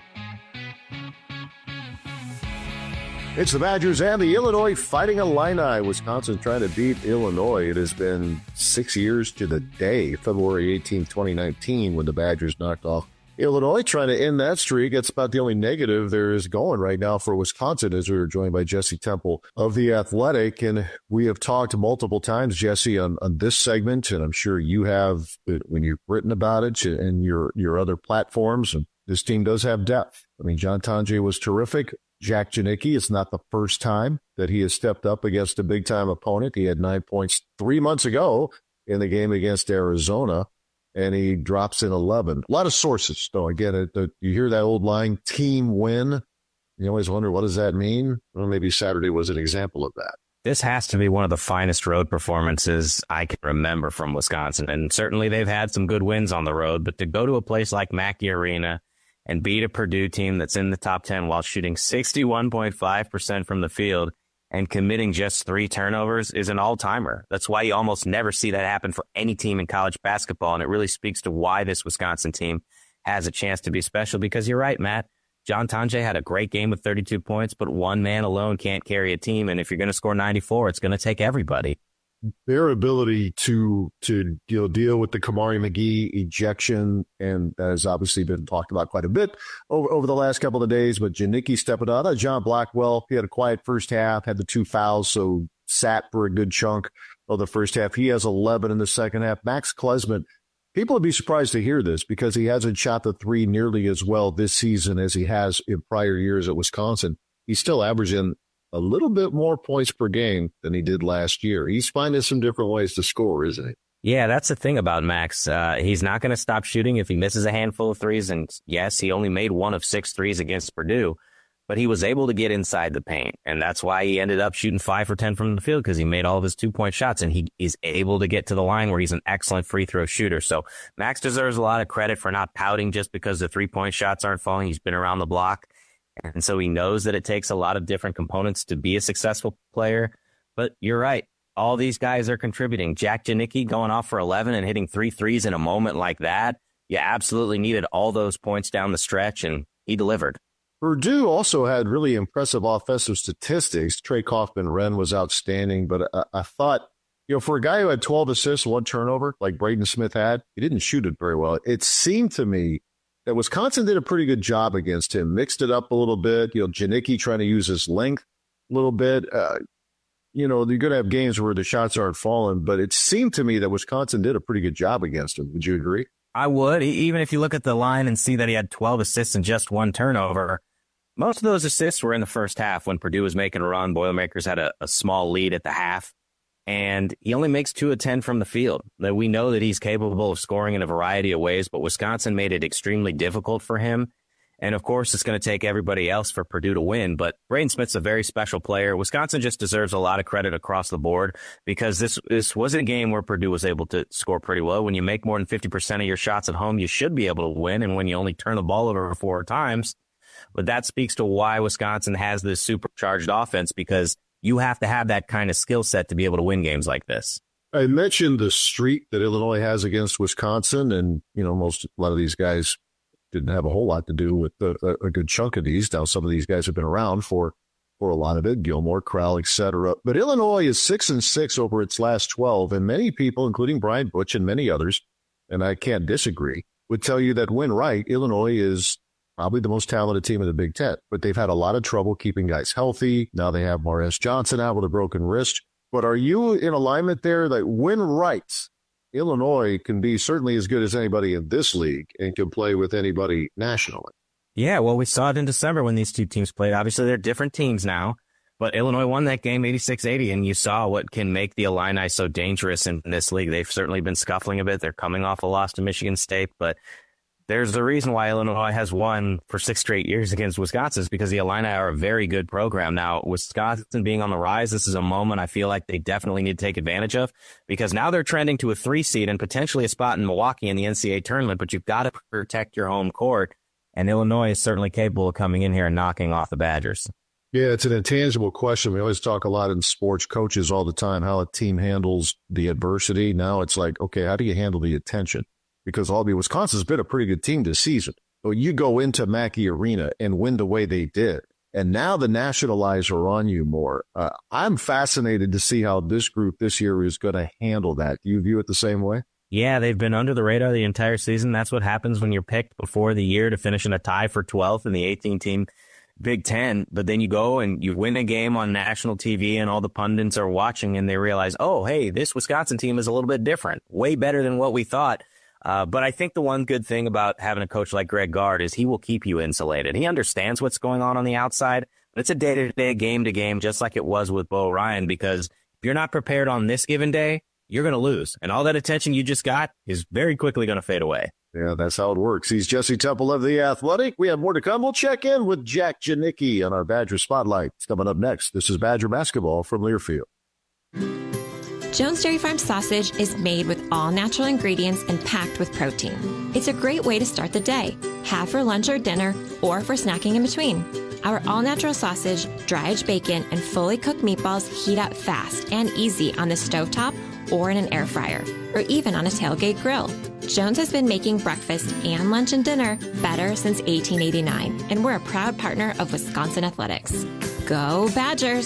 S6: It's the Badgers and the Illinois Fighting Illini. Wisconsin trying to beat Illinois. It has been six years to the day, February eighteenth, twenty nineteen, when the Badgers knocked off Illinois, trying to end that streak. That's about the only negative there is going right now for Wisconsin, as we were joined by Jesse Temple of The Athletic. And we have talked multiple times, Jesse, on, on this segment, and I'm sure you have when you've written about it and your, your other platforms. And this team does have depth. I mean, John Tonje was terrific. Jack Janicki, it's not the first time that he has stepped up against a big-time opponent. He had nine points three months ago in the game against Arizona, and he drops in eleven. A lot of sources, though. Again, it, it, you hear that old line, team win. You always wonder, what does that mean? Well, maybe Saturday was an example of that.
S14: This has to be one of the finest road performances I can remember from Wisconsin. And certainly they've had some good wins on the road, but to go to a place like Mackey Arena and beat a Purdue team that's in the top ten while shooting sixty-one point five percent from the field and committing just three turnovers is an all-timer. That's why you almost never see that happen for any team in college basketball, and it really speaks to why this Wisconsin team has a chance to be special, because you're right, Matt. John Tonje had a great game with thirty-two points, but one man alone can't carry a team, and if you're going to score ninety-four, it's going to take everybody.
S6: Their ability to to you know, deal with the Kamari McGee ejection, and that has obviously been talked about quite a bit over, over the last couple of days, but Janicki stepping out. Uh, John Blackwell, he had a quiet first half, had the two fouls, so sat for a good chunk of the first half. He has eleven in the second half. Max Klesmit, people would be surprised to hear this because he hasn't shot the three nearly as well this season as he has in prior years at Wisconsin. He's still averaging a little bit more points per game than he did last year. He's finding some different ways to score, isn't he?
S14: Yeah, that's the thing about Max. Uh, he's not going to stop shooting if he misses a handful of threes. And yes, he only made one of six threes against Purdue, but he was able to get inside the paint. And that's why he ended up shooting five for ten from the field, because he made all of his two-point shots, and he is able to get to the line where he's an excellent free throw shooter. So Max deserves a lot of credit for not pouting just because the three-point shots aren't falling. He's been around the block. And so he knows that it takes a lot of different components to be a successful player. But you're right. All these guys are contributing. Jack Janicki going off for eleven and hitting three threes in a moment like that. You absolutely needed all those points down the stretch, and he delivered.
S6: Purdue also had really impressive offensive statistics. Trey Kaufman-Renn was outstanding, but I, I thought, you know, for a guy who had twelve assists, one turnover, like Braden Smith had, he didn't shoot it very well. It seemed to me that Wisconsin did a pretty good job against him, mixed it up a little bit. You know, Janicki trying to use his length a little bit. Uh, you know, you're going to have games where the shots aren't falling, but it seemed to me that Wisconsin did a pretty good job against him. Would you agree?
S14: I would. Even if you look at the line and see that he had twelve assists and just one turnover, most of those assists were in the first half when Purdue was making a run. Boilermakers had a, a small lead at the half. And he only makes two of ten from the field. We know that he's capable of scoring in a variety of ways, but Wisconsin made it extremely difficult for him. And, of course, it's going to take everybody else for Purdue to win. But Braden Smith's a very special player. Wisconsin just deserves a lot of credit across the board, because this, this was a game where Purdue was able to score pretty well. When you make more than fifty percent of your shots at home, you should be able to win. And when you only turn the ball over four times, but that speaks to why Wisconsin has this supercharged offense, because you have to have that kind of skill set to be able to win games like this.
S6: I mentioned the streak that Illinois has against Wisconsin, and, you know, most, a lot of these guys didn't have a whole lot to do with a, a good chunk of these. Now, some of these guys have been around for, for a lot of it, Gilmore, Crowell, et cetera. But Illinois is six and six over its last twelve, and many people, including Brian Butch and many others, and I can't disagree, would tell you that when right, Illinois is probably the most talented team in the Big Ten, but they've had a lot of trouble keeping guys healthy. Now they have Morris Johnson out with a broken wrist. But are you in alignment there that when right, Illinois can be certainly as good as anybody in this league and can play with anybody nationally?
S14: Yeah, well, we saw it in December when these two teams played. Obviously, they're different teams now, But Illinois won that game eighty-six eighty, and you saw what can make the Illini so dangerous in this league. They've certainly been scuffling a bit. They're coming off a loss to Michigan State, but there's a reason why Illinois has won for six straight years against Wisconsin, is because the Illini are a very good program. Now, Wisconsin being on the rise, this is a moment I feel like they definitely need to take advantage of, because now they're trending to a three seed and potentially a spot in Milwaukee in the N C double A tournament, but you've got to protect your home court, and Illinois is certainly capable of coming in here and knocking off the Badgers.
S6: Yeah, it's an intangible question. We always talk a lot in sports, coaches all the time, how a team handles the adversity. Now it's like, okay, how do you handle the attention? Because Albany, Wisconsin's been a pretty good team this season. But you go into Mackey Arena and win the way they did, and now the national eyes are on you more. Uh, I'm fascinated to see how this group this year is going to handle that. Do you view it the same way?
S14: Yeah, they've been under the radar the entire season. That's what happens when you're picked before the year to finish in a tie for twelfth in the eighteen-team Big Ten, but then you go and you win a game on national T V and all the pundits are watching and they realize, oh, hey, this Wisconsin team is a little bit different, way better than what we thought. Uh, but I think the one good thing about having a coach like Greg Gard is he will keep you insulated. He understands what's going on on the outside, but it's a day-to-day, game-to-game, just like it was with Bo Ryan, because if you're not prepared on this given day, you're going to lose. And all that attention you just got is very quickly going to fade away.
S6: Yeah, that's how it works. He's Jesse Temple of The Athletic. We have more to come. We'll check in with Jack Janicki on our Badger Spotlight. It's coming up next. This is Badger Basketball from Learfield.
S11: Jones Dairy Farm sausage is made with all natural ingredients and packed with protein. It's a great way to start the day, have for lunch or dinner, or for snacking in between. Our all-natural sausage, dry-aged bacon, and fully cooked meatballs heat up fast and easy on the stovetop or in an air fryer, or even on a tailgate grill. Jones has been making breakfast and lunch and dinner better since eighteen eighty-nine, and we're a proud partner of Wisconsin Athletics. Go Badgers!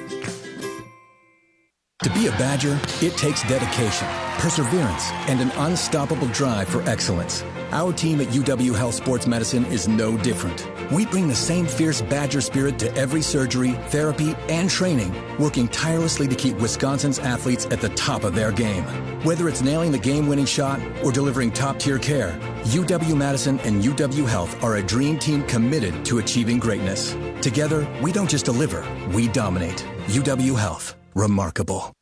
S15: To be a Badger, it takes dedication, perseverance, and an unstoppable drive for excellence. Our team at U W Health Sports Medicine is no different. We bring the same fierce Badger spirit to every surgery, therapy, and training, working tirelessly to keep Wisconsin's athletes at the top of their game. Whether it's nailing the game-winning shot or delivering top-tier care, U W-Madison and U W Health are a dream team committed to achieving greatness. Together, we don't just deliver, we dominate. U W Health. Remarkable.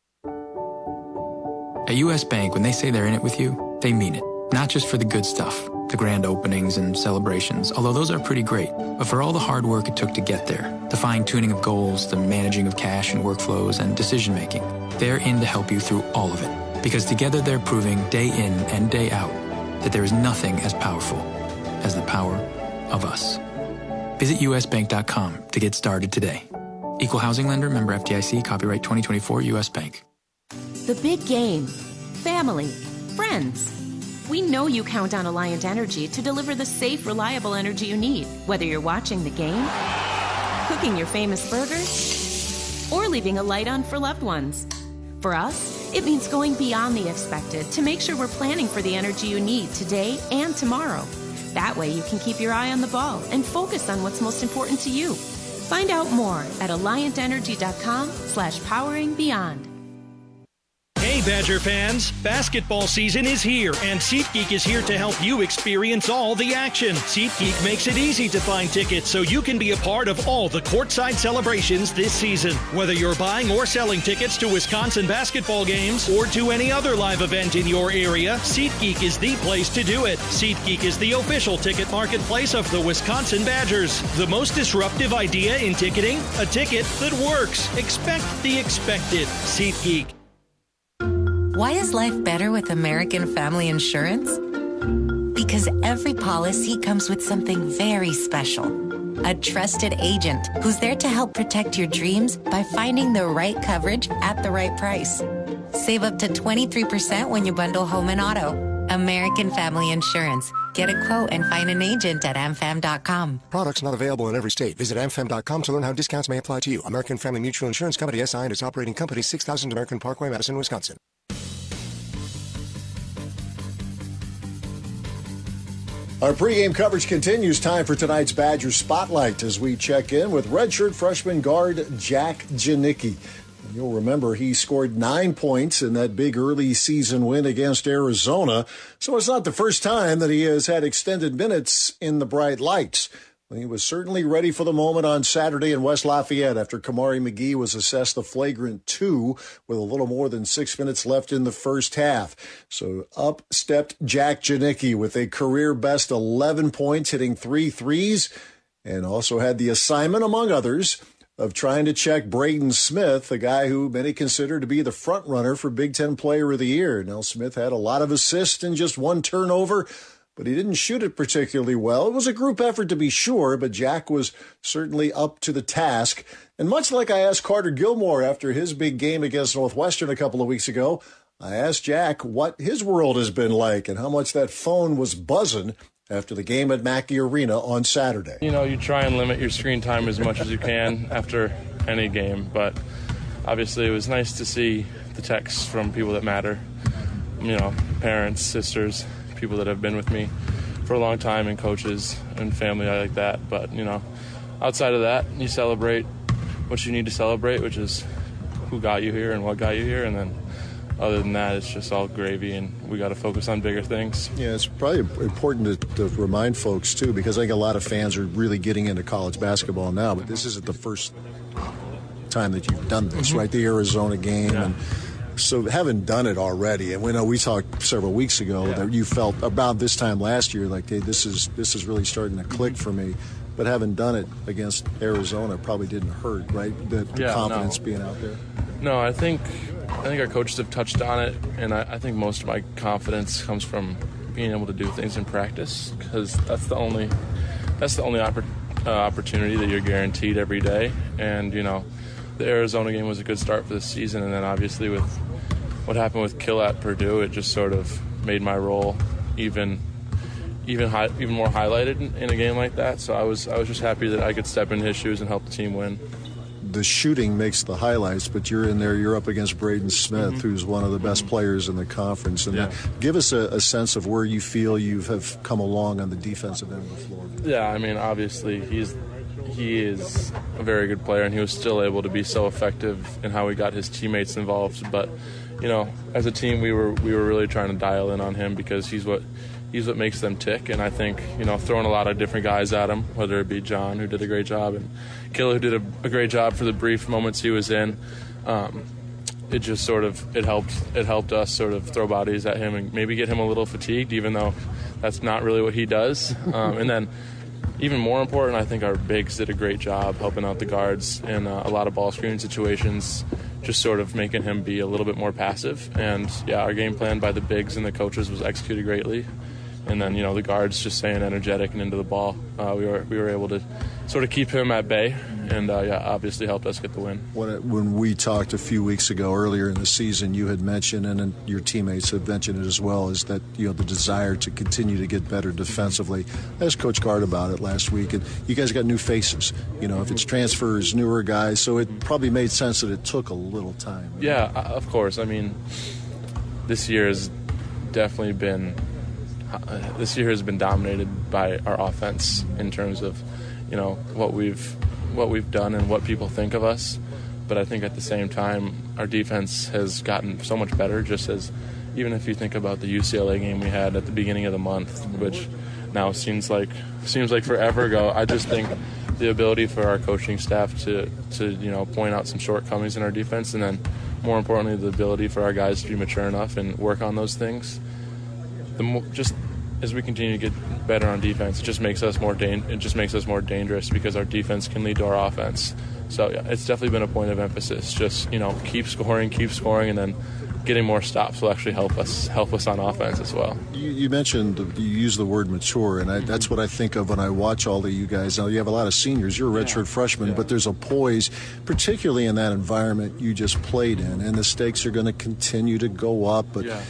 S26: At U S Bank, when they say they're in it with you, they mean it. Not just for the good stuff, the grand openings and celebrations, although those are pretty great, but for all the hard work it took to get there, the fine-tuning of goals, the managing of cash and workflows, and decision-making. They're in to help you through all of it, because together they're proving day in and day out that there is nothing as powerful as the power of us. Visit U S bank dot com to get started today. Equal housing lender, member F D I C, copyright twenty twenty-four, U S Bank.
S18: The big game. Family. Friends. We know you count on Alliant Energy to deliver the safe, reliable energy you need, whether you're watching the game, cooking your famous burgers, or leaving a light on for loved ones. For us, it means going beyond the expected to make sure we're planning for the energy you need today and tomorrow. That way you can keep your eye on the ball and focus on what's most important to you. Find out more at alliant energy dot com slash powering beyond.
S19: Hey Badger fans, basketball season is here and SeatGeek is here to help you experience all the action. SeatGeek makes it easy to find tickets so you can be a part of all the courtside celebrations this season. Whether you're buying or selling tickets to Wisconsin basketball games or to any other live event in your area, SeatGeek is the place to do it. SeatGeek is the official ticket marketplace of the Wisconsin Badgers. The most disruptive idea in ticketing? A ticket that works. Expect the expected. SeatGeek.
S20: Why is life better with American Family Insurance? Because every policy comes with something very special. A trusted agent who's there to help protect your dreams by finding the right coverage at the right price. Save up to twenty-three percent when you bundle home and auto. American Family Insurance. Get a quote and find an agent at a m fam dot com.
S21: Products not available in every state. Visit a m fam dot com to learn how discounts may apply to you. American Family Mutual Insurance Company, S I and its operating company, six thousand American Parkway, Madison, Wisconsin.
S6: Our pregame coverage continues. Time for tonight's Badger Spotlight as we check in with redshirt freshman guard Jack Janicki. You'll remember he scored nine points in that big early season win against Arizona, so it's not the first time that he has had extended minutes in the bright lights. He was certainly ready for the moment on Saturday in West Lafayette after Kamari McGee was assessed a flagrant two with a little more than six minutes left in the first half. So up stepped Jack Janicki with a career-best eleven points, hitting three threes, and also had the assignment, among others, of trying to check Braden Smith, a guy who many consider to be the front runner for Big Ten Player of the Year. Now, Smith had a lot of assists and just one turnover, but he didn't shoot it particularly well. It was a group effort to be sure, but Jack was certainly up to the task. And much like I asked Carter Gilmore after his big game against Northwestern a couple of weeks ago, I asked Jack what his world has been like and how much that phone was buzzing after the game at Mackey Arena on Saturday.
S2: You know, you try and limit your screen time as much as you can after any game, but obviously it was nice to see the texts from people that matter, you know, parents, sisters, people that have been with me for a long time, and coaches and family like that. But, you know, outside of that, you celebrate what you need to celebrate, which is who got you here and what got you here. And then other than that, it's just all gravy, and we got to focus on bigger things.
S6: Yeah, it's probably important to, to remind folks, too, because I think a lot of fans are really getting into college basketball now, but this isn't the first time that you've done this, mm-hmm. right? The Arizona game. Yeah. And so having done it already, and we know we talked several weeks ago yeah. that you felt about this time last year like, hey, this is this is really starting to click for me. But having done it against Arizona probably didn't hurt, right? The, the yeah, confidence no. being out there.
S2: No, I think I think our coaches have touched on it, and I, I think most of my confidence comes from being able to do things in practice, because that's the only that's the only oppor- uh, opportunity that you're guaranteed every day. And you know, the Arizona game was a good start for the season, and then obviously with what happened with Kill at Purdue, it just sort of made my role even even high, even more highlighted in, in a game like that. So I was I was just happy that I could step in his shoes and help the team win.
S6: The shooting makes the highlights, but you're in there, you're up against Braden Smith, mm-hmm. who's one of the best mm-hmm. players in the conference. And yeah. give us a, a sense of where you feel you have come along on the defensive end of the floor.
S2: Yeah, I mean, obviously he's he is a very good player, and he was still able to be so effective in how he got his teammates involved. But you know, as a team, we were we were really trying to dial in on him, because he's what he's what makes them tick. And I think, you know, throwing a lot of different guys at him, whether it be John, who did a great job, and Kill, who did a, a great job for the brief moments he was in, um, it just sort of it helped it helped us sort of throw bodies at him and maybe get him a little fatigued, even though that's not really what he does. Um, and then even more important, I think our bigs did a great job helping out the guards in uh, a lot of ball screen situations, just sort of making him be a little bit more passive. And yeah, our game plan by the bigs and the coaches was executed greatly. And then, you know, the guards just staying energetic and into the ball. Uh, we were we were able to sort of keep him at bay, and uh, yeah, obviously helped us get the win.
S6: When, it, when we talked a few weeks ago earlier in the season, you had mentioned, and, and your teammates have mentioned it as well, is that, you know, the desire to continue to get better defensively. I asked Coach Gard about it last week, and you guys got new faces. You know, if it's transfers, newer guys, so it probably made sense that it took a little time. Right?
S2: Yeah, of course. I mean, this year has definitely been. Uh, this year has been dominated by our offense in terms of, you know, what we've what we've done and what people think of us. But I think at the same time, our defense has gotten so much better. Just as, even if you think about the U C L A game we had at the beginning of the month, which now seems like seems like forever ago. I just think the ability for our coaching staff to to you know point out some shortcomings in our defense, and then more importantly, the ability for our guys to be mature enough and work on those things. The more, just as we continue to get better on defense, it just makes us more dan- it just makes us more dangerous, because our defense can lead to our offense. So yeah, it's definitely been a point of emphasis. Just, you know, keep scoring, keep scoring, and then getting more stops will actually help us help us on offense as well.
S6: You, you mentioned, you use the word mature, and I, that's what I think of when I watch all of you guys. Now, you have a lot of seniors. You're a redshirt yeah. freshman, yeah. but there's a poise, particularly in that environment you just played in, and the stakes are going to continue to go up. But
S2: yeah.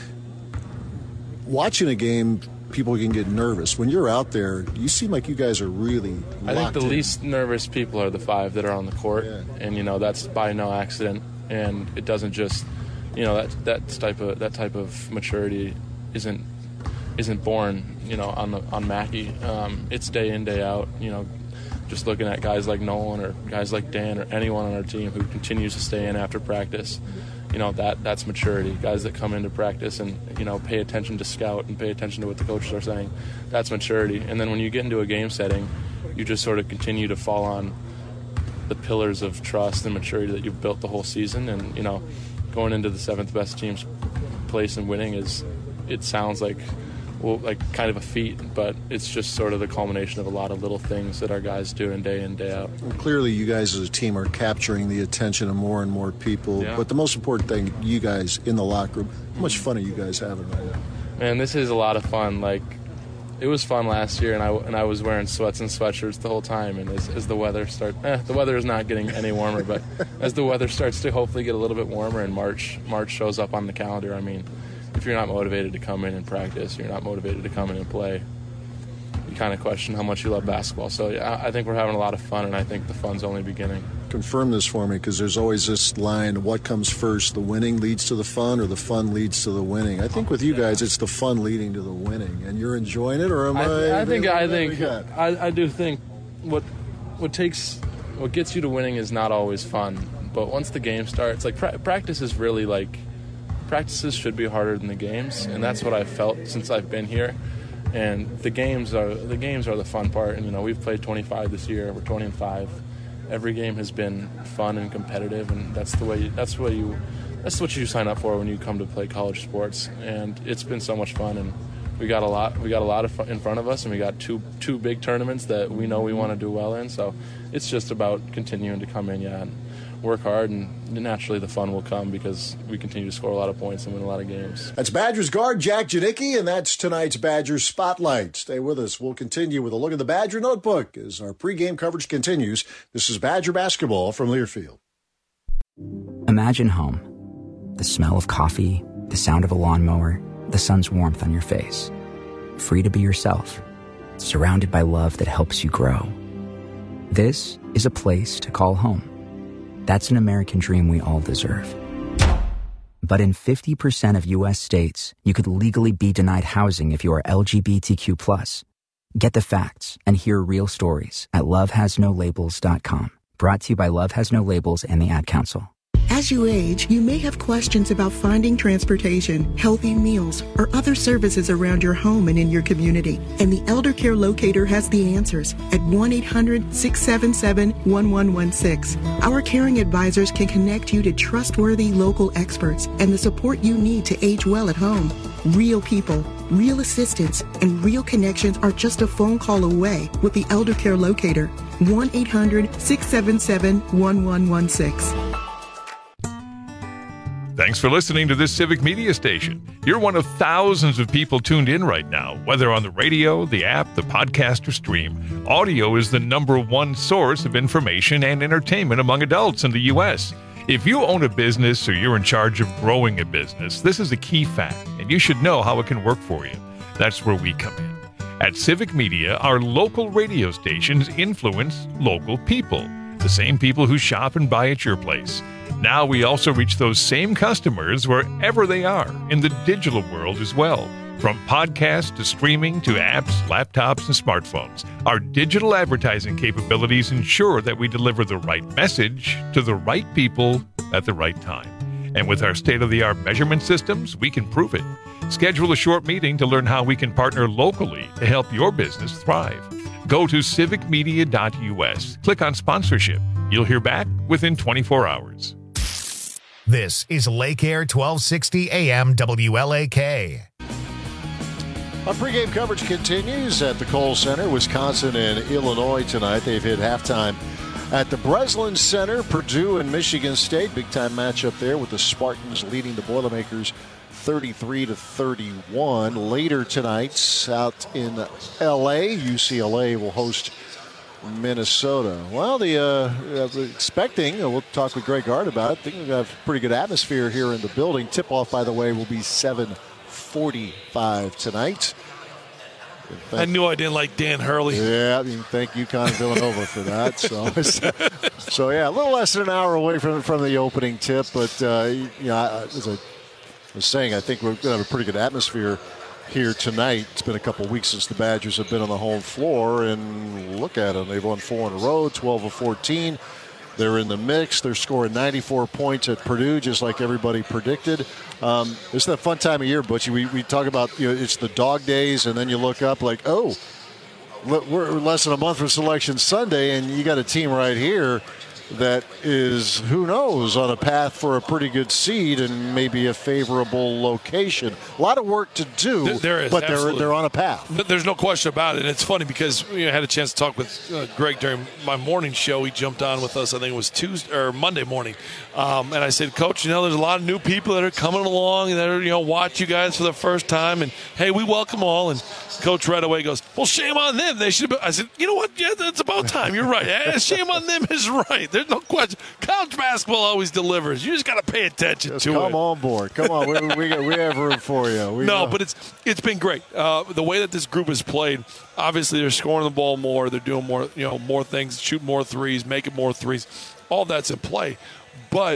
S6: watching a game, people can get nervous. When you're out there, you seem like you guys are really locked
S2: I think the
S6: in.
S2: least nervous people are the five that are on the court, yeah. and you know that's by no accident. And it doesn't just, you know, that that type of that type of maturity isn't isn't born, you know, on the on Mackey. Um, it's day in, day out. You know, just looking at guys like Nolan or guys like Dan or anyone on our team who continues to stay in after practice. you know, that that's maturity. Guys that come into practice and, you know, pay attention to scout and pay attention to what the coaches are saying, that's maturity. And then when you get into a game setting, you just sort of continue to fall on the pillars of trust and maturity that you've built the whole season. And, you know, going into the seventh best team's place and winning is, it sounds like, well, like kind of a feat, but it's just sort of the culmination of a lot of little things that our guys do in day in, day out.
S6: Well, clearly you guys as a team are capturing the attention of more and more people, yeah. But the most important thing, you guys in the locker room, how much fun are you guys having right now?
S2: Man, this is a lot of fun. Like, it was fun last year, and I, and I was wearing sweats and sweatshirts the whole time, and as, as the weather starts, eh, the weather is not getting any warmer, but as the weather starts to hopefully get a little bit warmer and March, March shows up on the calendar, I mean, if you're not motivated to come in and practice, you're not motivated to come in and play, you kind of question how much you love basketball. So yeah, I think we're having a lot of fun, and I think the fun's only beginning.
S6: Confirm this for me, because there's always this line, what comes first, the winning leads to the fun or the fun leads to the winning? I think with you guys, it's the fun leading to the winning, and you're enjoying it, or am I?
S2: I, I think, I think, I, I do think what what takes, what gets you to winning is not always fun, but once the game starts, like pra- practice is really like, practices should be harder than the games, and that's what I've felt since I've been here. And the games are the games are the fun part. And you know, we've played twenty-five this year. We're twenty and five. Every game has been fun and competitive, and that's the way. You, that's what you. That's what you sign up for when you come to play college sports. And it's been so much fun. And we got a lot. We got a lot of fun in front of us, and we got two two big tournaments that we know we want to do well in. So it's just about continuing to come in, yeah, and work hard, and naturally the fun will come because we continue to score a lot of points and win a lot of games.
S6: That's Badgers guard Jack Janicki, and that's tonight's Badgers Spotlight. Stay with us. We'll continue with a look at the Badger Notebook as our pregame coverage continues. This is Badger basketball from Learfield.
S9: Imagine home. The smell of coffee, the sound of a lawnmower, the sun's warmth on your face. Free to be yourself, surrounded by love that helps you grow. This is a place to call home. That's an American dream we all deserve. But in fifty percent of U S states, you could legally be denied housing if you are L G B T Q plus. Get the facts and hear real stories at love has no labels dot com. Brought to you by Love Has No Labels and the Ad Council.
S17: As you age, you may have questions about finding transportation, healthy meals, or other services around your home and in your community. And the Elder Care Locator has the answers at one eight hundred, six seven seven, one one one six. Our caring advisors can connect you to trustworthy local experts and the support you need to age well at home. Real people, real assistance, and real connections are just a phone call away with the Elder Care Locator. one eight hundred, six seven seven, one one one six.
S22: Thanks for listening to this Civic Media Station. You're one of thousands of people tuned in right now, whether on the radio, the app, the podcast, or stream. Audio is the number one source of information and entertainment among adults in the U S. If you own a business or you're in charge of growing a business, this is a key fact, and you should know how it can work for you. That's where we come in. At Civic Media, our local radio stations influence local people, the same people who shop and buy at your place. Now we also reach those same customers wherever they are in the digital world as well. From podcasts to streaming to apps, laptops, and smartphones, our digital advertising capabilities ensure that we deliver the right message to the right people at the right time. And with our state-of-the-art measurement systems, we can prove it. Schedule a short meeting to learn how we can partner locally to help your business thrive. Go to civic media dot U S. Click on sponsorship. You'll hear back within twenty-four hours.
S1: This is Lake Air twelve sixty A M W L A K.
S6: Our pregame coverage continues at the Kohl Center, Wisconsin and Illinois tonight. They've hit halftime at the Breslin Center, Purdue and Michigan State. Big-time matchup there with the Spartans leading the Boilermakers thirty-three to thirty-one. Later tonight, out in L A, U C L A will host Minnesota. Well, the uh, expecting, uh, we'll talk with Greg Gard about it. I think we've got a pretty good atmosphere here in the building. Tip-off, by the way, will be seven forty-five tonight.
S23: I knew I didn't like Dan Hurley.
S6: Yeah, I mean, thank UConn and Villanova for that. So, so yeah, a little less than an hour away from from the opening tip. But uh, you know, as I was saying, I think we're going to have a pretty good atmosphere here tonight. It's been a couple weeks since the Badgers have been on the home floor, and look at them. They've won four in a row, twelve of fourteen. They're in the mix. They're scoring ninety-four points at Purdue, just like everybody predicted. Um, it's that fun time of year, Butchie. We, we talk about, you know, it's the dog days, and then you look up like, oh, we're less than a month from Selection Sunday, and you got a team right here that is, who knows, on a path for a pretty good seed and maybe a favorable location. A lot of work to do,
S23: there, there is,
S6: but
S23: absolutely.
S6: they're they're on a path.
S23: There's no question about it. And it's funny because we had a chance to talk with uh, Greg during my morning show. He jumped on with us, I think it was Tuesday or Monday morning. Um, and I said, Coach, you know, there's a lot of new people that are coming along and that are, you know, watch you guys for the first time. And, hey, we welcome all. And Coach right away goes, well, shame on them. They should have been. I said, you know what? Yeah, it's about time. You're right. Yeah, shame on them is right. There's no question. College basketball always delivers. You just got to pay attention
S6: just
S23: to
S6: come
S23: it.
S6: Come on board. Come on. we, we, we have room for you. We
S23: no,
S6: know.
S23: but it's it's been great. Uh, the way that this group has played, obviously they're scoring the ball more. They're doing more, you know, more things, shoot more threes, making more threes. All that's in play. But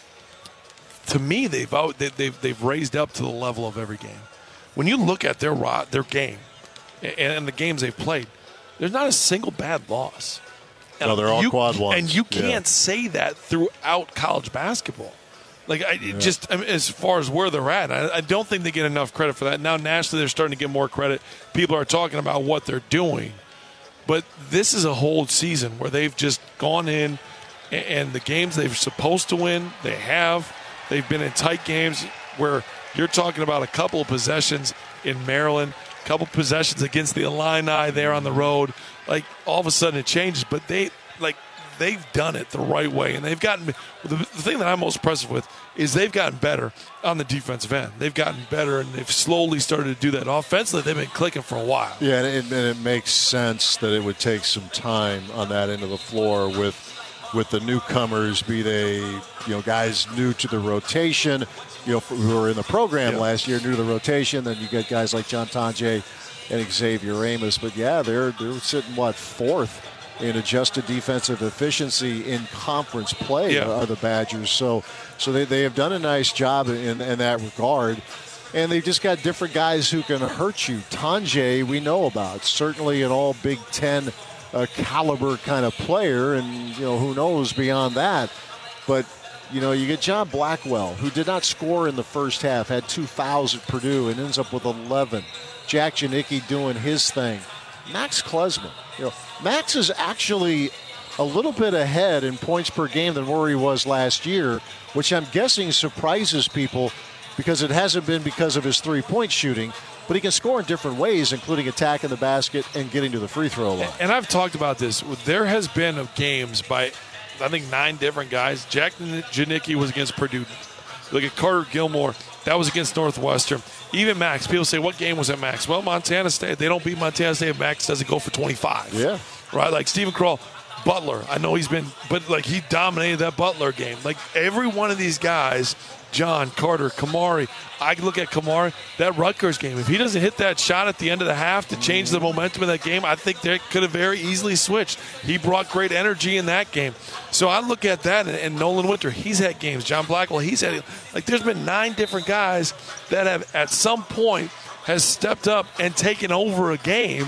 S23: to me, they've out, they, they've they've raised up to the level of every game. When you look at their their game and, and the games they've played, there's not a single bad loss.
S6: And no, they're all
S23: you,
S6: quad ones.
S23: And you can't
S6: yeah.
S23: say that throughout college basketball. Like, I,
S6: yeah.
S23: just I mean, as far as where they're at, I, I don't think they get enough credit for that. Now, nationally, they're starting to get more credit. People are talking about what they're doing. But this is a whole season where they've just gone in, and, and the games they're supposed to win, they have. They've been in tight games where you're talking about a couple of possessions in Maryland, a couple of possessions against the Illini there on the road. Like, all of a sudden it changes. But they, like, they've done it the right way. And they've gotten – the thing that I'm most impressed with is they've gotten better on the defensive end. They've gotten better, and they've slowly started to do that. Offensively, they've been clicking for a while.
S6: Yeah, and it, and it makes sense that it would take some time on that end of the floor with – with the newcomers, be they, you know, guys new to the rotation, you know, who were in the program
S23: yeah.
S6: last year, new to the rotation. Then you get guys like John Tonje and Xavier Amos. But, yeah, they're they're sitting, what, fourth in adjusted defensive efficiency in conference play
S23: yeah.
S6: are the Badgers. So so they, they have done a nice job in, in that regard. And they've just got different guys who can hurt you. Tonje we know about, certainly an all Big Ten a caliber kind of player, and, you know, who knows beyond that. But, you know, you get John Blackwell, who did not score in the first half, had two fouls at Purdue and ends up with eleven. Jack Janicki doing his thing. Max Klesman. You know, Max is actually a little bit ahead in points per game than where he was last year, which I'm guessing surprises people because it hasn't been because of his three-point shooting. But he can score in different ways, including attacking the basket and getting to the free throw line.
S23: And I've talked about this. There has been of games by, I think, nine different guys. Jack Janicki was against Purdue. Look at Carter Gilmore. That was against Northwestern. Even Max. People say, what game was it, Max? Well, Montana State. They don't beat Montana State. Max doesn't go for twenty-five.
S6: Yeah.
S23: Right? Like Stephen Kroll. Butler. I know he's been, but, like, he dominated that Butler game. Like, every one of these guys – John, Carter, Kamari. I look at Kamari, that Rutgers game. If he doesn't hit that shot at the end of the half to change the momentum of that game, I think they could have very easily switched. He brought great energy in that game. So I look at that, and, and Nolan Winter, he's had games. John Blackwell, he's had – like, there's been nine different guys that have at some point has stepped up and taken over a game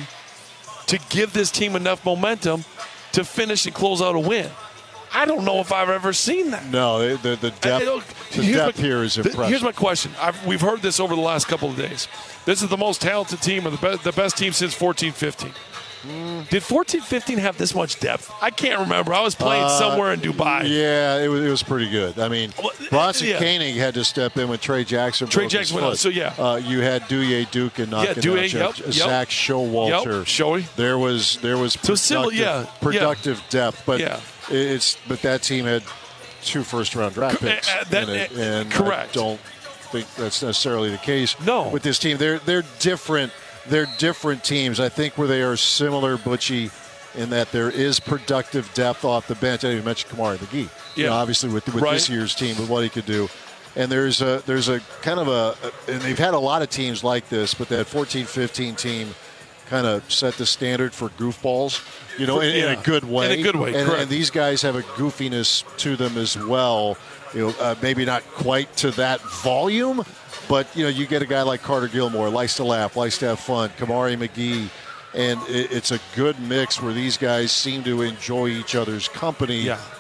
S23: to give this team enough momentum to finish and close out a win. I don't know if I've ever seen that.
S6: No, the, the depth, the depth my, here is impressive.
S23: Here's my question. I've, we've heard this over the last couple of days. This is the most talented team or the, be, the best team since fourteen fifteen. Mm. Did fourteen fifteen have this much depth? I can't remember. I was playing uh, somewhere in Dubai.
S6: Yeah, it was, it was pretty good. I mean, well, Bronson yeah. Koenig had to step in when Trey Jackson
S23: Trey Jackson went out, so yeah.
S6: Uh, you had Duye Duke and knocking
S23: yeah, Duye,
S6: out
S23: yep,
S6: Zach
S23: yep.
S6: Showalter.
S23: Yep, Showy.
S6: There was there was
S23: so
S6: productive,
S23: similar, yeah,
S6: productive
S23: yeah.
S6: depth, but
S23: yeah.
S6: it's but that team had two first round draft picks
S23: uh, that,
S6: in it, and
S23: correct.
S6: I don't think that's necessarily the case.
S23: No.
S6: with this team, they're they're different. They're different teams. I think where they are similar, Butchie, in that there is productive depth off the bench. I didn't even mention Kamari McGee.
S23: Yeah.
S6: You know, obviously with, with
S23: right.
S6: this year's team, with what he could do. And there's a there's a kind of a, and they've had a lot of teams like this, but that fourteen fifteen team kind of set the standard for goofballs, you know, in,
S23: yeah.
S6: in a good way.
S23: In a good way,
S6: and,
S23: correct.
S6: And these guys have a goofiness to them as well. You know, uh, maybe not quite to that volume, but, you know, you get a guy like Carter Gilmore, likes to laugh, likes to have fun, Kamari McGee, and it, it's a good mix where these guys seem to enjoy each other's company.
S23: Yeah.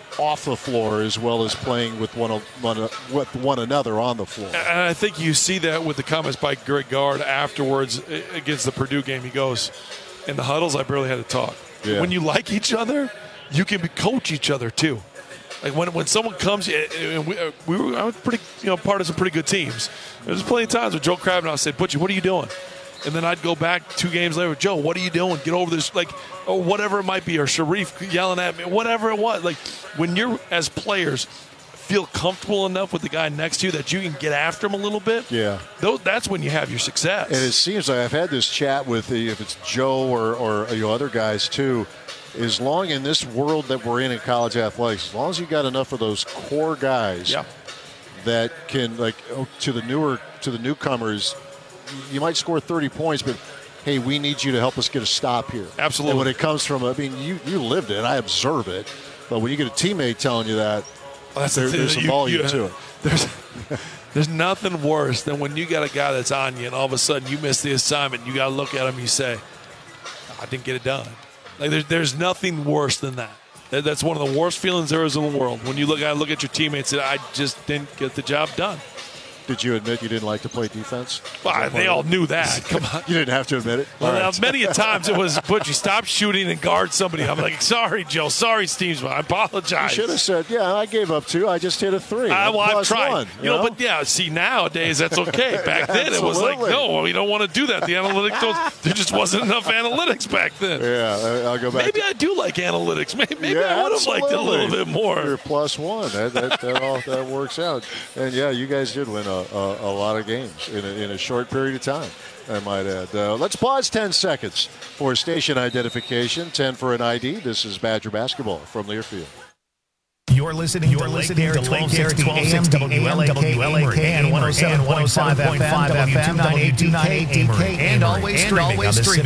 S6: off the floor as well as playing with one, one with one another on the floor.
S23: And I think you see that with the comments by Greg Gard afterwards against the Purdue game. He goes, in the huddles, I barely had to talk.
S6: Yeah.
S23: When you like each other, you can coach each other too. Like when when someone comes, and we, we were I was pretty you know part of some pretty good teams. There's plenty of times where Joe Cravenhouse said, "Butchie, what are you doing?" And then I'd go back two games later, Joe, what are you doing? Get over this, like, or whatever it might be, or Sharif yelling at me, whatever it was. Like, when you're, as players, feel comfortable enough with the guy next to you that you can get after him a little bit,
S6: yeah,
S23: those, that's when you have your success.
S6: And it seems like I've had this chat with, the, if it's Joe or, or you know, other guys too, as long in this world that we're in in college athletics, as long as you got enough of those core guys
S23: yeah.
S6: that can, like, oh, to the newer, to the newcomers, you might score thirty points, but hey, we need you to help us get a stop here.
S23: Absolutely.
S6: And when it comes from, I mean, you, you lived it, I observe it, but when you get a teammate telling you that,
S23: well, that's
S6: there,
S23: the
S6: there's some
S23: you,
S6: volume
S23: you,
S6: to it.
S23: There's, there's nothing worse than when you got a guy that's on you and all of a sudden you miss the assignment. You got to look at him and you say, I didn't get it done. Like there's, there's nothing worse than that. That's one of the worst feelings there is in the world. When you look, I look at your teammates and I just didn't get the job done.
S6: Did you admit you didn't like to play defense?
S23: Well, they all knew that. Come on.
S6: You didn't have to admit it?
S23: Well,
S6: right.
S23: now, many a times it was, Butchie, stop shooting and guard somebody. I'm like, sorry, Joe. Sorry, Steve. I apologize.
S6: You should have said, yeah, I gave up two. I just hit a three.
S23: Uh, well, I've tried.
S6: One,
S23: you, you know? know, but yeah, see, nowadays that's okay. Back then it was like, no, we don't want to do that. The analytics, don't, there just wasn't enough analytics back then.
S6: Yeah, I'll go back.
S23: Maybe
S6: to,
S23: I do like analytics. Maybe, maybe
S6: yeah,
S23: I would have liked it a little bit more.
S6: You're plus one. That, that, that, all, that works out. And, yeah, you guys did win a, a, a lot of games in a, in a short period of time, I might add. Uh, let's pause ten seconds for station identification, ten for an I D. This is Badger basketball from Learfield.
S1: You're listening You're to listening to twelve sixty A M W L A K and one oh seven point five F M W two ninety-eight D K and always streaming on the